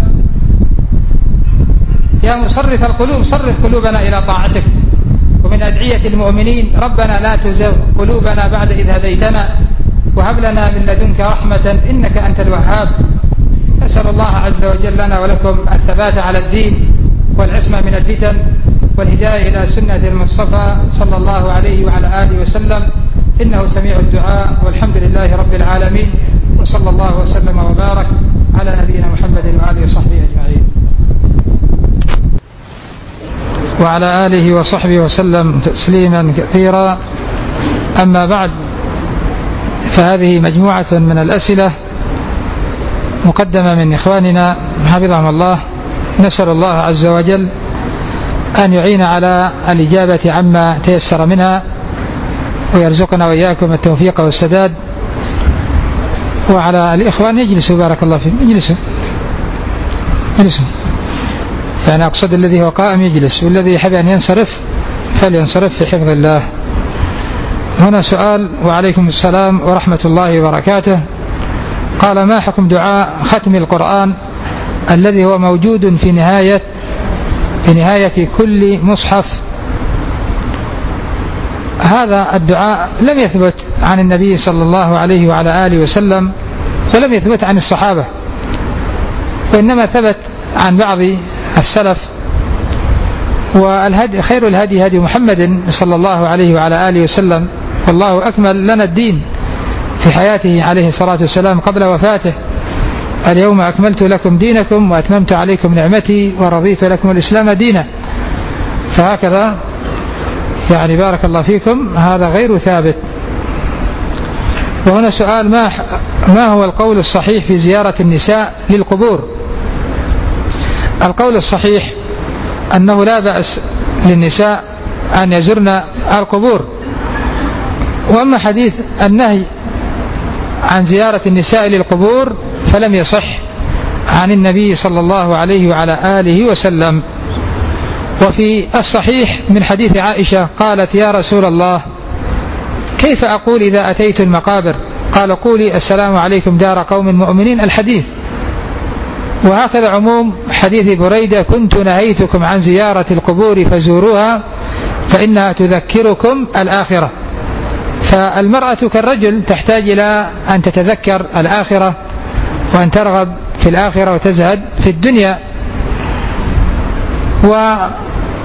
يا مصرف القلوب صرف قلوبنا إلى طاعتك. ومن أدعية المؤمنين: ربنا لا تزغ قلوبنا بعد إذ هديتنا وهب لنا من لدنك رحمة إنك أنت الوهاب. نسأل الله عز وجل لنا ولكم الثبات على الدين والعصمة من الفتن والهداية إلى سنة المصطفى صلى الله عليه وعلى آله وسلم، إنه سميع الدعاء. والحمد لله رب العالمين، وصلى الله وسلم وبارك على نبينا محمد وآله وصحبه أجمعين وعلى آله وصحبه وسلم تسليما كثيرا. أما بعد، فهذه مجموعة من الأسئلة مقدمة من إخواننا حفظهم الله، نسأل الله عز وجل أن يعين على الإجابة عما تيسر منها، ويرزقنا وإياكم التوفيق والسداد. وعلى الإخوان يجلسوا، بارك الله فيهم، يجلسوا، يعني أقصد الذي هو قائم يجلس، والذي يحب أن ينصرف فلينصرف في حفظ الله. هنا سؤال: وعليكم السلام ورحمة الله وبركاته. قال: ما حكم دعاء ختم القرآن الذي هو موجود في نهاية كل مصحف؟ هذا الدعاء لم يثبت عن النبي صلى الله عليه وعلى آله وسلم، ولم يثبت عن الصحابة، وإنما ثبت عن بعض السلف. والهدي خير الهدي هدي محمد صلى الله عليه وعلى آله وسلم، والله أكمل لنا الدين في حياته عليه الصلاة والسلام قبل وفاته: اليوم أكملت لكم دينكم وأتممت عليكم نعمتي ورضيت لكم الإسلام دينا. فهكذا يعني بارك الله فيكم، هذا غير ثابت. وهنا سؤال: ما هو القول الصحيح في زيارة النساء للقبور؟ القول الصحيح أنه لا بأس للنساء أن يزرن القبور. وأما حديث النهي عن زيارة النساء للقبور فلم يصح عن النبي صلى الله عليه وعلى آله وسلم. وفي الصحيح من حديث عائشة قالت: يا رسول الله، كيف أقول إذا أتيت المقابر؟ قال: قولي السلام عليكم دار قوم مؤمنين، الحديث. وهكذا عموم حديث بريدة: كنت نهيتكم عن زيارة القبور فزوروها فإنها تذكركم الآخرة. فالمرأة كالرجل تحتاج إلى أن تتذكر الآخرة وأن ترغب في الآخرة وتزهد في الدنيا. وعلى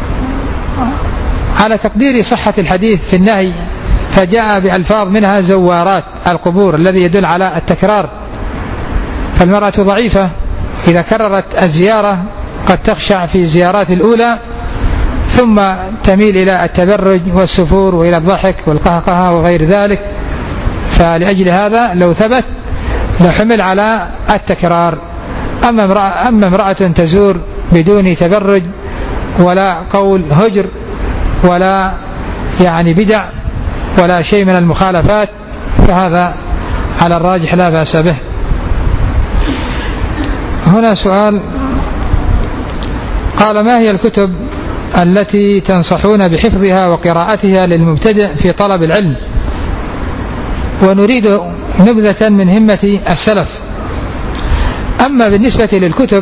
تقدير صحة الحديث في النهي فجاء بألفاظ منها زوارات القبور، الذي يدل على التكرار. فالمرأة ضعيفة إذا كررت الزيارة قد تخشع في الزيارات الأولى، ثم تميل إلى التبرج والسفور وإلى الضحك والقهقه وغير ذلك. فلأجل هذا لو ثبت لحمل على التكرار. أما امرأة تزور بدون تبرج ولا قول هجر ولا يعني بدع ولا شيء من المخالفات، فهذا على الراجح لا بأس به. هنا سؤال: قال: ما هي الكتب التي تنصحون بحفظها وقراءتها للمبتدئ في طلب العلم؟ ونريد نبذة من همة السلف. أما بالنسبة للكتب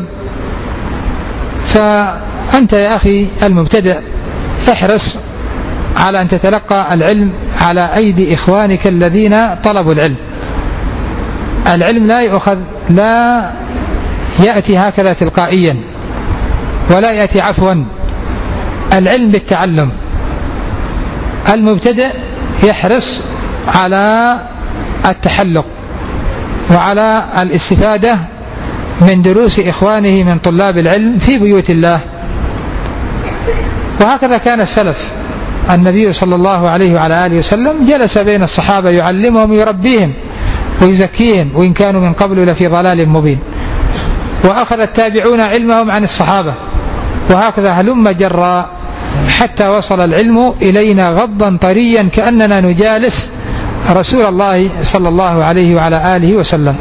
فأنت يا أخي المبتدئ احرص على أن تتلقى العلم على أيدي إخوانك الذين طلبوا العلم. العلم لا يأتي هكذا تلقائيا ولا يأتي عفوا، العلم بالتعلم. المبتدئ يحرص على التحلق وعلى الاستفادة من دروس إخوانه من طلاب العلم في بيوت الله. وهكذا كان السلف. النبي صلى الله عليه وعلى آله وسلم جلس بين الصحابة يعلمهم ويربيهم ويزكيهم، وإن كانوا من قبل لفي ضلال مبين. وأخذ التابعون علمهم عن الصحابة، وهكذا هلم جرا حتى وصل العلم إلينا غضا طريا كأننا نجالس رسول الله صلى الله عليه وعلى آله وسلم.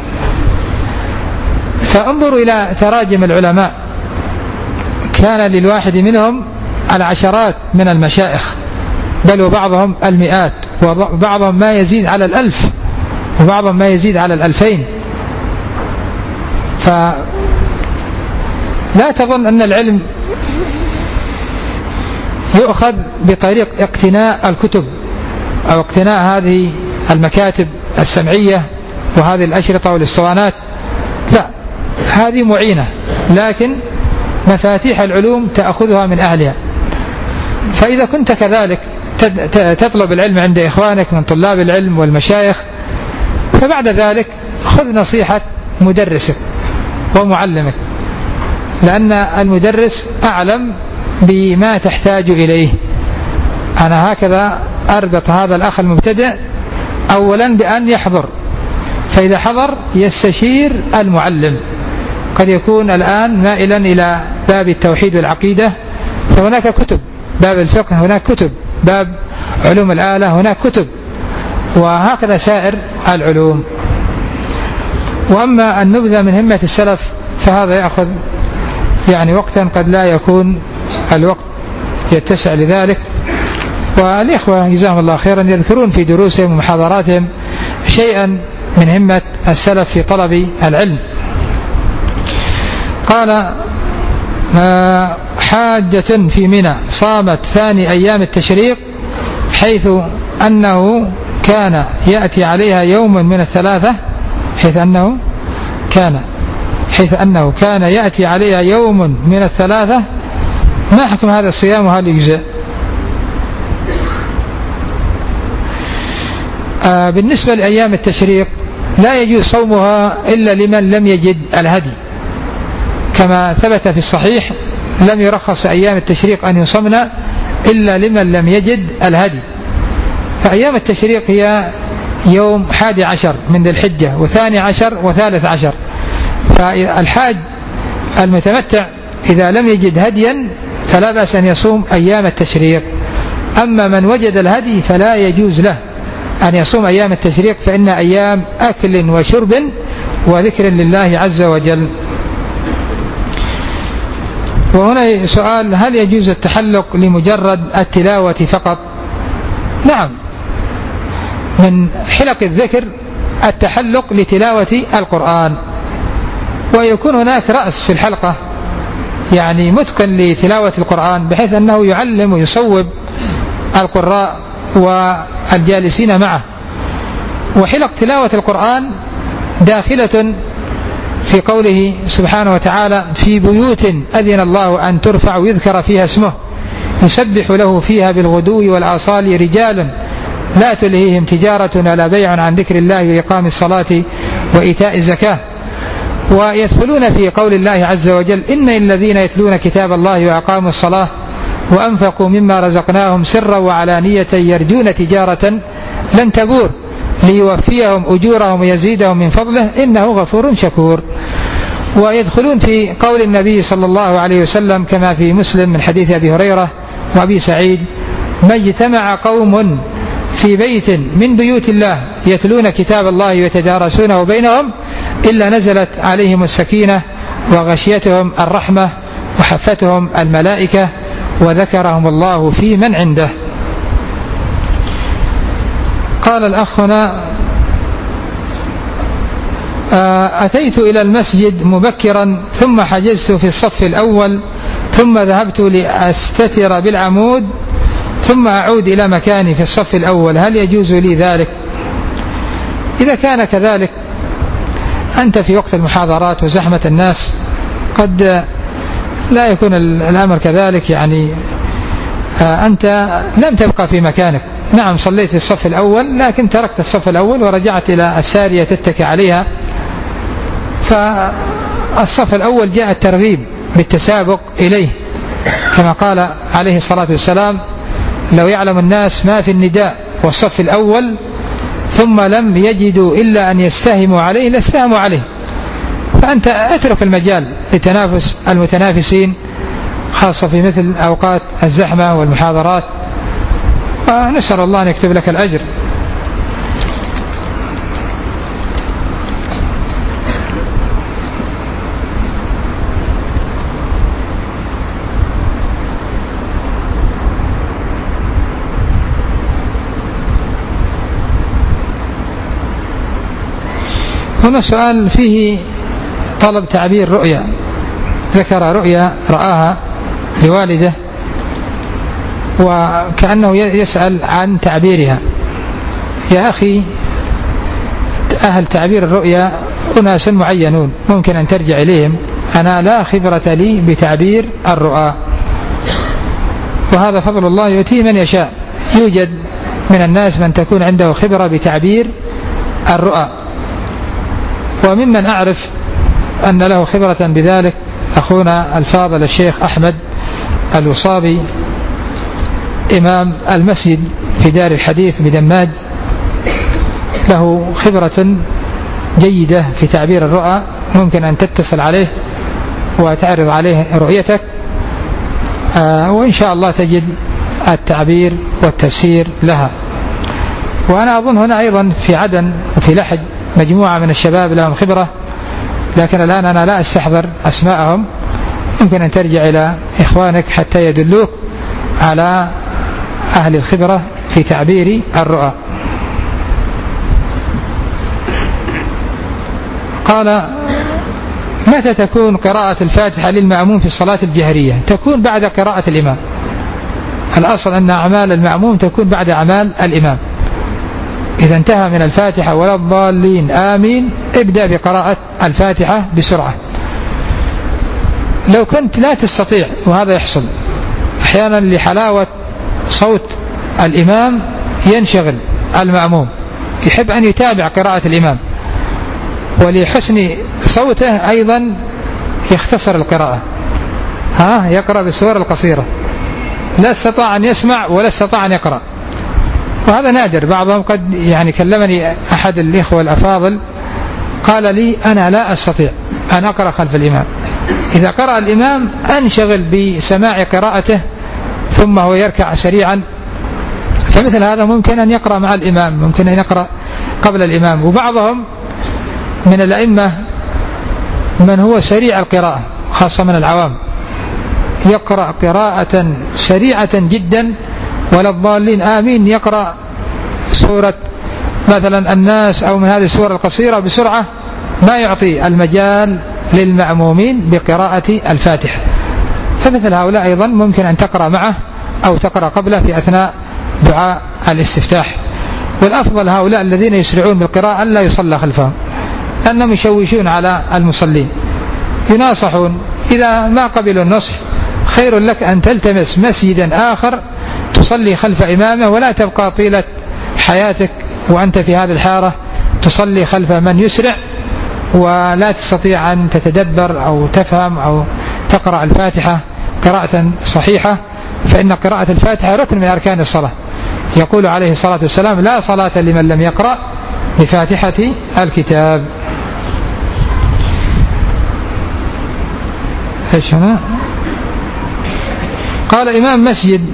فانظروا إلى تراجم العلماء، كان للواحد منهم العشرات من المشايخ، بل وبعضهم المئات، وبعضهم ما يزيد على 1000، وبعضهم ما يزيد على 2000. فلا تظن أن العلم يؤخذ بطريق اقتناء الكتب أو اقتناء هذه المكاتب السمعية وهذه الأشرطة والاسطوانات، لا، هذه معينة، لكن مفاتيح العلوم تأخذها من أهلها. فإذا كنت كذلك تطلب العلم عند إخوانك من طلاب العلم والمشايخ، فبعد ذلك خذ نصيحة مدرسك ومعلمك، لأن المدرس أعلم بما تحتاج إليه. أنا هكذا أربط هذا الأخ المبتدئ أولا بأن يحضر، فإذا حضر يستشير المعلم. قد يكون الآن مائلا إلى باب التوحيد والعقيدة، فهناك كتب، باب الفقه هناك كتب، باب علوم الآلة هناك كتب، وهكذا سائر العلوم. وأما النبذة من همة السلف فهذا يأخذ يعني وقتا قد لا يكون الوقت يتسع لذلك. والإخوة جزاهم الله خيرا يذكرون في دروسهم ومحاضراتهم شيئا من همة السلف في طلب العلم. قال: حاجة في منى صامت ثاني أيام التشريق، حيث أنه كان يأتي عليها يوم من الثلاثة، حيث أنه كان يأتي عليها يوم من الثلاثة. ما حكم هذا الصيام وهل يجزئ؟ بالنسبة لأيام التشريق لا يجوز صومها إلا لمن لم يجد الهدي، كما ثبت في الصحيح: لم يرخص في أيام التشريق أن يصمنا إلا لمن لم يجد الهدي. فأيام التشريق هي يوم 11 من ذي الحجة و12 و13. فالحاج المتمتع إذا لم يجد هديا فلا بأس أن يصوم أيام التشريق. أما من وجد الهدي فلا يجوز له أن يصوم أيام التشريق، فإن أيام أكل وشرب وذكر لله عز وجل. وهنا سؤال: هل يجوز التحلق لمجرد التلاوة فقط؟ نعم، من حلق الذكر التحلق لتلاوة القرآن، ويكون هناك رأس في الحلقة يعني متقن لتلاوة القرآن، بحيث أنه يعلم ويصوب القراء والجالسين معه. وحلق تلاوة القرآن داخلة في قوله سبحانه وتعالى: في بيوت أذن الله أن ترفع ويذكر فيها اسمه يسبح له فيها بالغدو والآصال رجال لا تلهيهم تجارة ولا بيع عن ذكر الله وإقام الصلاة وإيتاء الزكاة. ويدخلون في قول الله عز وجل: إن الذين يتلون كتاب الله وأقاموا الصلاة وأنفقوا مما رزقناهم سرا وعلانية يرجون تجارة لن تبور ليوفيهم أجورهم ويزيدهم من فضله إنه غفور شكور. ويدخلون في قول النبي صلى الله عليه وسلم كما في مسلم من حديث أبي هريرة وأبي سعيد: ما اجتمع قوم في بيت من بيوت الله يتلون كتاب الله ويتدارسونه بينهم إلا نزلت عليهم السكينة وغشيتهم الرحمة وحفتهم الملائكة وذكرهم الله في من عنده. قال الأخ هنا: أتيت إلى المسجد مبكرا ثم حجزت في الصف الأول ثم ذهبت لأستتر بالعمود ثم أعود إلى مكاني في الصف الأول، هل يجوز لي ذلك؟ إذا كان كذلك أنت في وقت المحاضرات وزحمة الناس قد لا يكون الأمر كذلك، يعني أنت لم تبقى في مكانك. نعم، صليت في الصف الأول لكن تركت الصف الأول ورجعت إلى السارية تتكي عليها. فالصف الأول جاء الترغيب بالتسابق إليه، كما قال عليه الصلاة والسلام: لو يعلم الناس ما في النداء والصف الأول ثم لم يجدوا إلا أن يستهموا عليه لاستهموا عليه. فأنت اترك المجال لتنافس المتنافسين، خاصة في مثل أوقات الزحمة والمحاضرات، ونسأل الله أن يكتب لك الأجر. هنا سؤال فيه طلب تعبير رؤيا. ذكر رؤيا رآها لوالده وكأنه يسأل عن تعبيرها. يا أخي، أهل تعبير الرؤيا أناس معينون ممكن أن ترجع إليهم. أنا لا خبرة لي بتعبير الرؤى، وهذا فضل الله يؤتيه من يشاء. يوجد من الناس من تكون عنده خبرة بتعبير الرؤى، وممن أعرف أن له خبرة بذلك أخونا الفاضل الشيخ أحمد الوصابي، إمام المسجد في دار الحديث بدماج، له خبرة جيدة في تعبير الرؤى. ممكن أن تتصل عليه وتعرض عليه رؤيتك، وإن شاء الله تجد التعبير والتفسير لها. وأنا أظن هنا أيضا في عدن وفي لحج مجموعة من الشباب لهم خبرة، لكن الآن أنا لا أستحضر أسماءهم. يمكن أن ترجع إلى إخوانك حتى يدلوك على أهل الخبرة في تعبير الرؤى. قال: متى تكون قراءة الفاتحة للمأموم في الصلاة الجهرية؟ تكون بعد قراءة الإمام. الأصل أن أعمال المأموم تكون بعد أعمال الإمام. إذا انتهى من الفاتحة ولا الضالين آمين، ابدأ بقراءة الفاتحة بسرعة. لو كنت لا تستطيع، وهذا يحصل أحيانا لحلاوة صوت الإمام ينشغل المأموم، يحب أن يتابع قراءة الإمام، ولحسن صوته أيضا يختصر القراءة، يقرأ بالسور القصيرة، لا استطاع أن يسمع ولا استطاع أن يقرأ. وهذا نادر. بعضهم قد كلمني أحد الإخوة الأفاضل قال لي: أنا لا أستطيع أن أقرأ خلف الإمام، إذا قرأ الإمام أنشغل بسماع قراءته ثم هو يركع سريعا. فمثل هذا ممكن أن يقرأ مع الإمام، ممكن أن يقرأ قبل الإمام. وبعضهم من الأئمة من هو سريع القراءة، خاصة من العوام، يقرأ قراءة سريعة جدا، ولا الضالين آمين يقرأ سورة مثلا الناس أو من هذه السور القصيرة بسرعة، ما يعطي المجال للمأمومين بقراءة الفاتحة. فمثل هؤلاء أيضا ممكن أن تقرأ معه أو تقرأ قبله في أثناء دعاء الاستفتاح. والأفضل هؤلاء الذين يسرعون بالقراءة ألا يصلى خلفهم، لأنهم يشوشون على المصلين. يناصحون، إذا ما قبلوا النصح خير لك أن تلتمس مسجدا آخر تصلي خلف إمامه، ولا تبقى طيلة حياتك وأنت في هذه الحارة تصلي خلف من يسرع ولا تستطيع أن تتدبر أو تفهم أو تقرأ الفاتحة قراءة صحيحة. فإن قراءة الفاتحة ركن من أركان الصلاة. يقول عليه الصلاة والسلام: لا صلاة لمن لم يقرأ بفاتحة الكتاب. إيش هنا؟ قال: إمام مسجد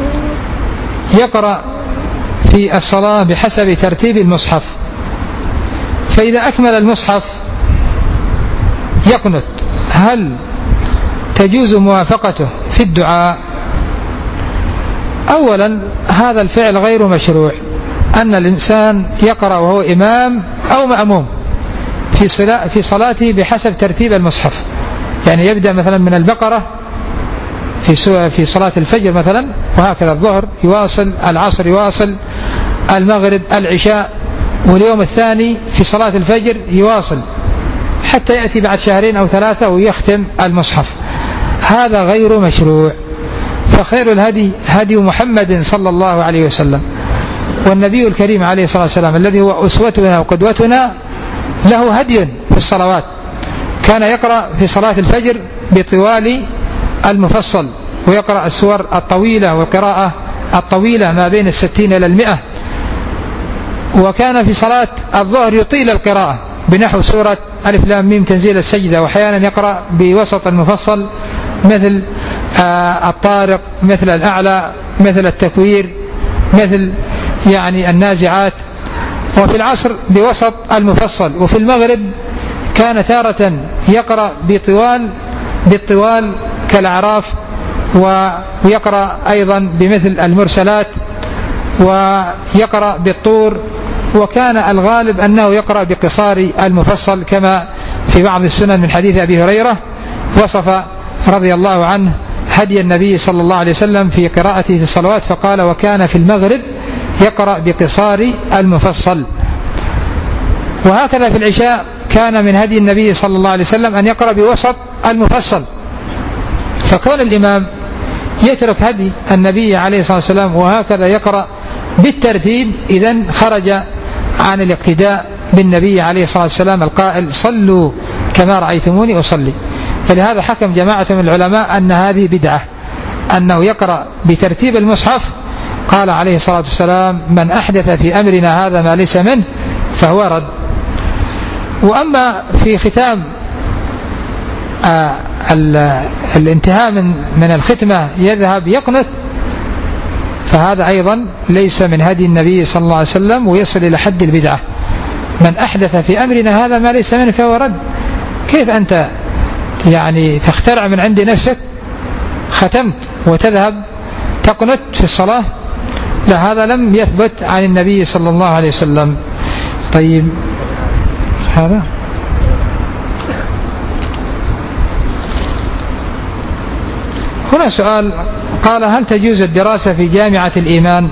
يقرأ في الصلاة بحسب ترتيب المصحف، فإذا أكمل المصحف يقنت، هل تجوز موافقته في الدعاء؟ أولا، هذا الفعل غير مشروع، أن الإنسان يقرأ وهو إمام أو مأموم في صلاته بحسب ترتيب المصحف. يعني يبدأ مثلا من البقرة في صلاة الفجر مثلا، وهكذا الظهر يواصل، العصر يواصل، المغرب، العشاء، واليوم الثاني في صلاة الفجر يواصل حتى يأتي بعد 2 أو 3 ويختم المصحف. هذا غير مشروع. فخير الهدي هدي محمد صلى الله عليه وسلم، والنبي الكريم عليه الصلاة والسلام الذي هو أسوتنا وقدوتنا له هدي في الصلوات. كان يقرأ في صلاة الفجر بطوال المفصل ويقرأ السور الطويلة والقراءة الطويلة ما بين 60 إلى 100. وكان في صلاة الظهر يطيل القراءة بنحو سورة ألف لام ميم تنزيل السجدة، وأحيانا يقرأ بوسط المفصل مثل الطارق، مثل الأعلى، مثل التكوير، مثل يعني النازعات. وفي العصر بوسط المفصل. وفي المغرب كان تارة يقرأ بالطوال كالأعراف، ويقرأ أيضا بمثل المرسلات، ويقرأ بالطور. وكان الغالب أنه يقرأ بقصار المفصل كما في بعض السنن من حديث أبي هريرة. وصف رضي الله عنه هدي النبي صلى الله عليه وسلم في قراءته في الصلوات فقال: وكان في المغرب يقرأ بقصار المفصل. وهكذا في العشاء كان من هدي النبي صلى الله عليه وسلم أن يقرأ بوسط المفصل. فكون الإمام يترك هدي النبي عليه الصلاة والسلام وهكذا يقرأ بالترتيب، إذن خرج عن الاقتداء بالنبي عليه الصلاة والسلام القائل: صلوا كما رأيتموني أصلي. فلهذا حكم جماعة من العلماء أن هذه بدعة، أنه يقرأ بترتيب المصحف. قال عليه الصلاة والسلام: من أحدث في أمرنا هذا ما ليس منه فهو رد. وأما في ختام الانتهاء من الختمة يذهب يقنت، فهذا أيضا ليس من هدي النبي صلى الله عليه وسلم ويصل إلى حد البدعة. من أحدث في أمرنا هذا ما ليس منه فهو رد. كيف أنت يعني تخترع من عند نفسك ختمت وتذهب تقنت في الصلاة؟ لا، هذا لم يثبت عن النبي صلى الله عليه وسلم. طيب، هذا هنا سؤال قال: هل تجوز الدراسة في جامعة الإيمان؟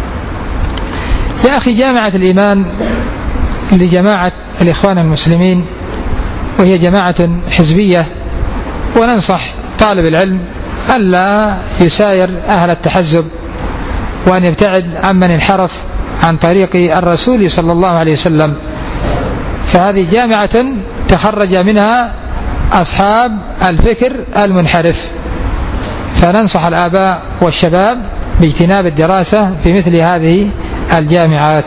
يا أخي، جامعة الإيمان لجماعة الإخوان المسلمين، وهي جماعة حزبية، وننصح طالب العلم ألا يساير أهل التحزب وأن يبتعد عمن انحرف عن طريق الرسول صلى الله عليه وسلم. فهذه جامعة تخرج منها أصحاب الفكر المنحرف، فننصح الآباء والشباب باجتناب الدراسة في مثل هذه الجامعات.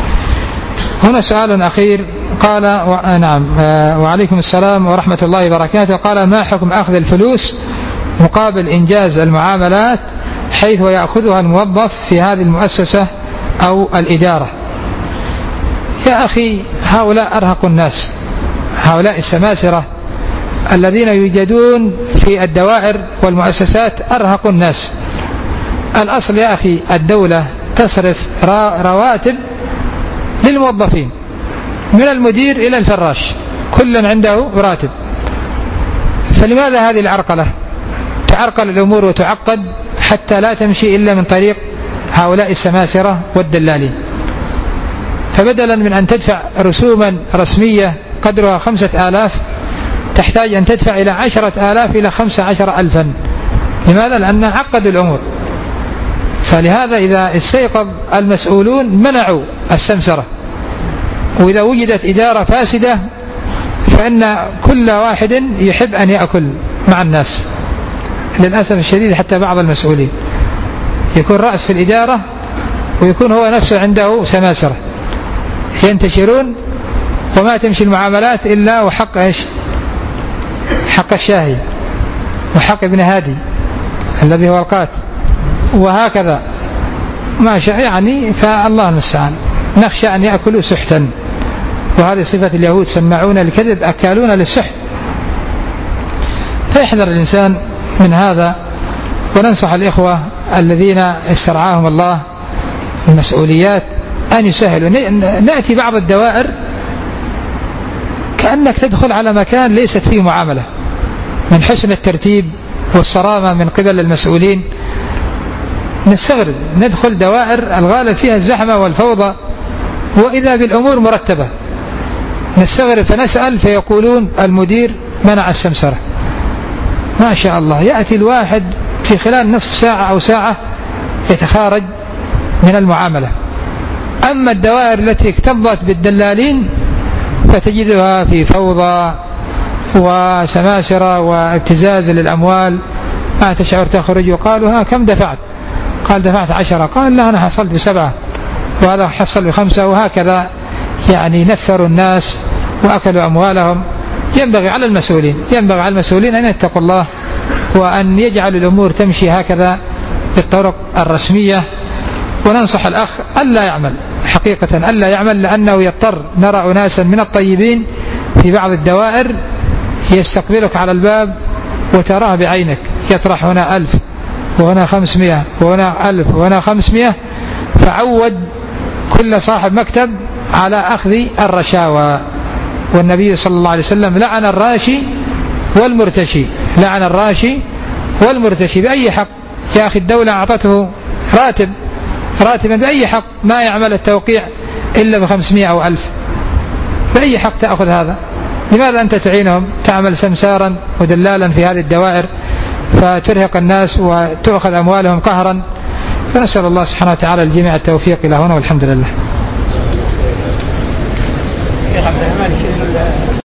هنا سؤال أخير قال: نعم، وعليكم السلام ورحمة الله وبركاته. قال: ما حكم أخذ الفلوس مقابل إنجاز المعاملات حيث يأخذها الموظف في هذه المؤسسة أو الإدارة؟ يا أخي، هؤلاء أرهق الناس، هؤلاء السماسرة الذين يوجدون في الدوائر والمؤسسات أرهق الناس. الأصل يا أخي الدولة تصرف رواتب للموظفين من المدير إلى الفراش، كل عنده راتب. فلماذا هذه العرقلة؟ تعرقل الأمور وتعقد حتى لا تمشي إلا من طريق هؤلاء السماسرة والدلالين. فبدلا من أن تدفع رسوما رسمية قدرها 5000 تحتاج أن تدفع إلى 10,000 إلى 15,000. لماذا؟ لأن عقد الأمور. فلهذا إذا استيقظ المسؤولون منعوا السمسرة، وإذا وجدت إدارة فاسدة فإن كل واحد يحب أن يأكل مع الناس. للأسف الشديد حتى بعض المسؤولين يكون رأس في الإدارة ويكون هو نفسه عنده سماسرة، ينتشرون وما تمشي المعاملات إلا وحق إيش؟ حق الشاهي وحق ابن هادي الذي هو القات، وهكذا ما شاء يعني. فالله المستعان، نخشى أن يأكلوا سحتا، وهذه صفة اليهود، سماعون الكذب أكالون للسحت. فيحذر الإنسان من هذا. وننصح الإخوة الذين استرعاهم الله المسؤوليات أن يسهلوا. نأتي بعض الدوائر كأنك تدخل على مكان ليست فيه معاملة، من حسن الترتيب والصرامة من قبل المسؤولين. نستغرب ندخل دوائر الغالب فيها الزحمة والفوضى، وإذا بالأمور مرتبة. نستغرب فنسأل فيقولون المدير منع السمسرة. ما شاء الله، يأتي الواحد في خلال نصف ساعة أو ساعة يتخارج من المعاملة. أما الدوائر التي اكتظت بالدلالين فتجدها في فوضى وسماسرة وابتزاز للأموال ما تشعر تخرج. وقالوا ها كم دفعت؟ قال دفعت 10. قال لا أنا حصلت ب7 وهذا حصل ب5. وهكذا يعني نفروا الناس وأكلوا أموالهم. ينبغي على المسؤولين أن يتقوا الله وأن يجعلوا الأمور تمشي هكذا بالطرق الرسمية. وننصح الأخ ألا يعمل، حقيقة ألا يعمل، لأنه يضطر. نرى أناسا من الطيبين في بعض الدوائر يستقبلك على الباب وتراه بعينك، يطرح هنا 1000 وهنا 500 وهنا 1000 وهنا 500. فعود كل صاحب مكتب على أخذ الرشاوى. والنبي صلى الله عليه وسلم لعن الراشي والمرتشي بأي حق؟ يا أخي الدولة أعطته راتبا بأي حق؟ ما يعمل التوقيع إلا ب500 أو 1000. بأي حق تأخذ هذا؟ لماذا أنت تعينهم؟ تعمل سمسارا ودلالا في هذه الدوائر فترهق الناس وتأخذ أموالهم قهرا. فنسأل الله سبحانه وتعالى الجميع التوفيق إلى هنا والحمد لله.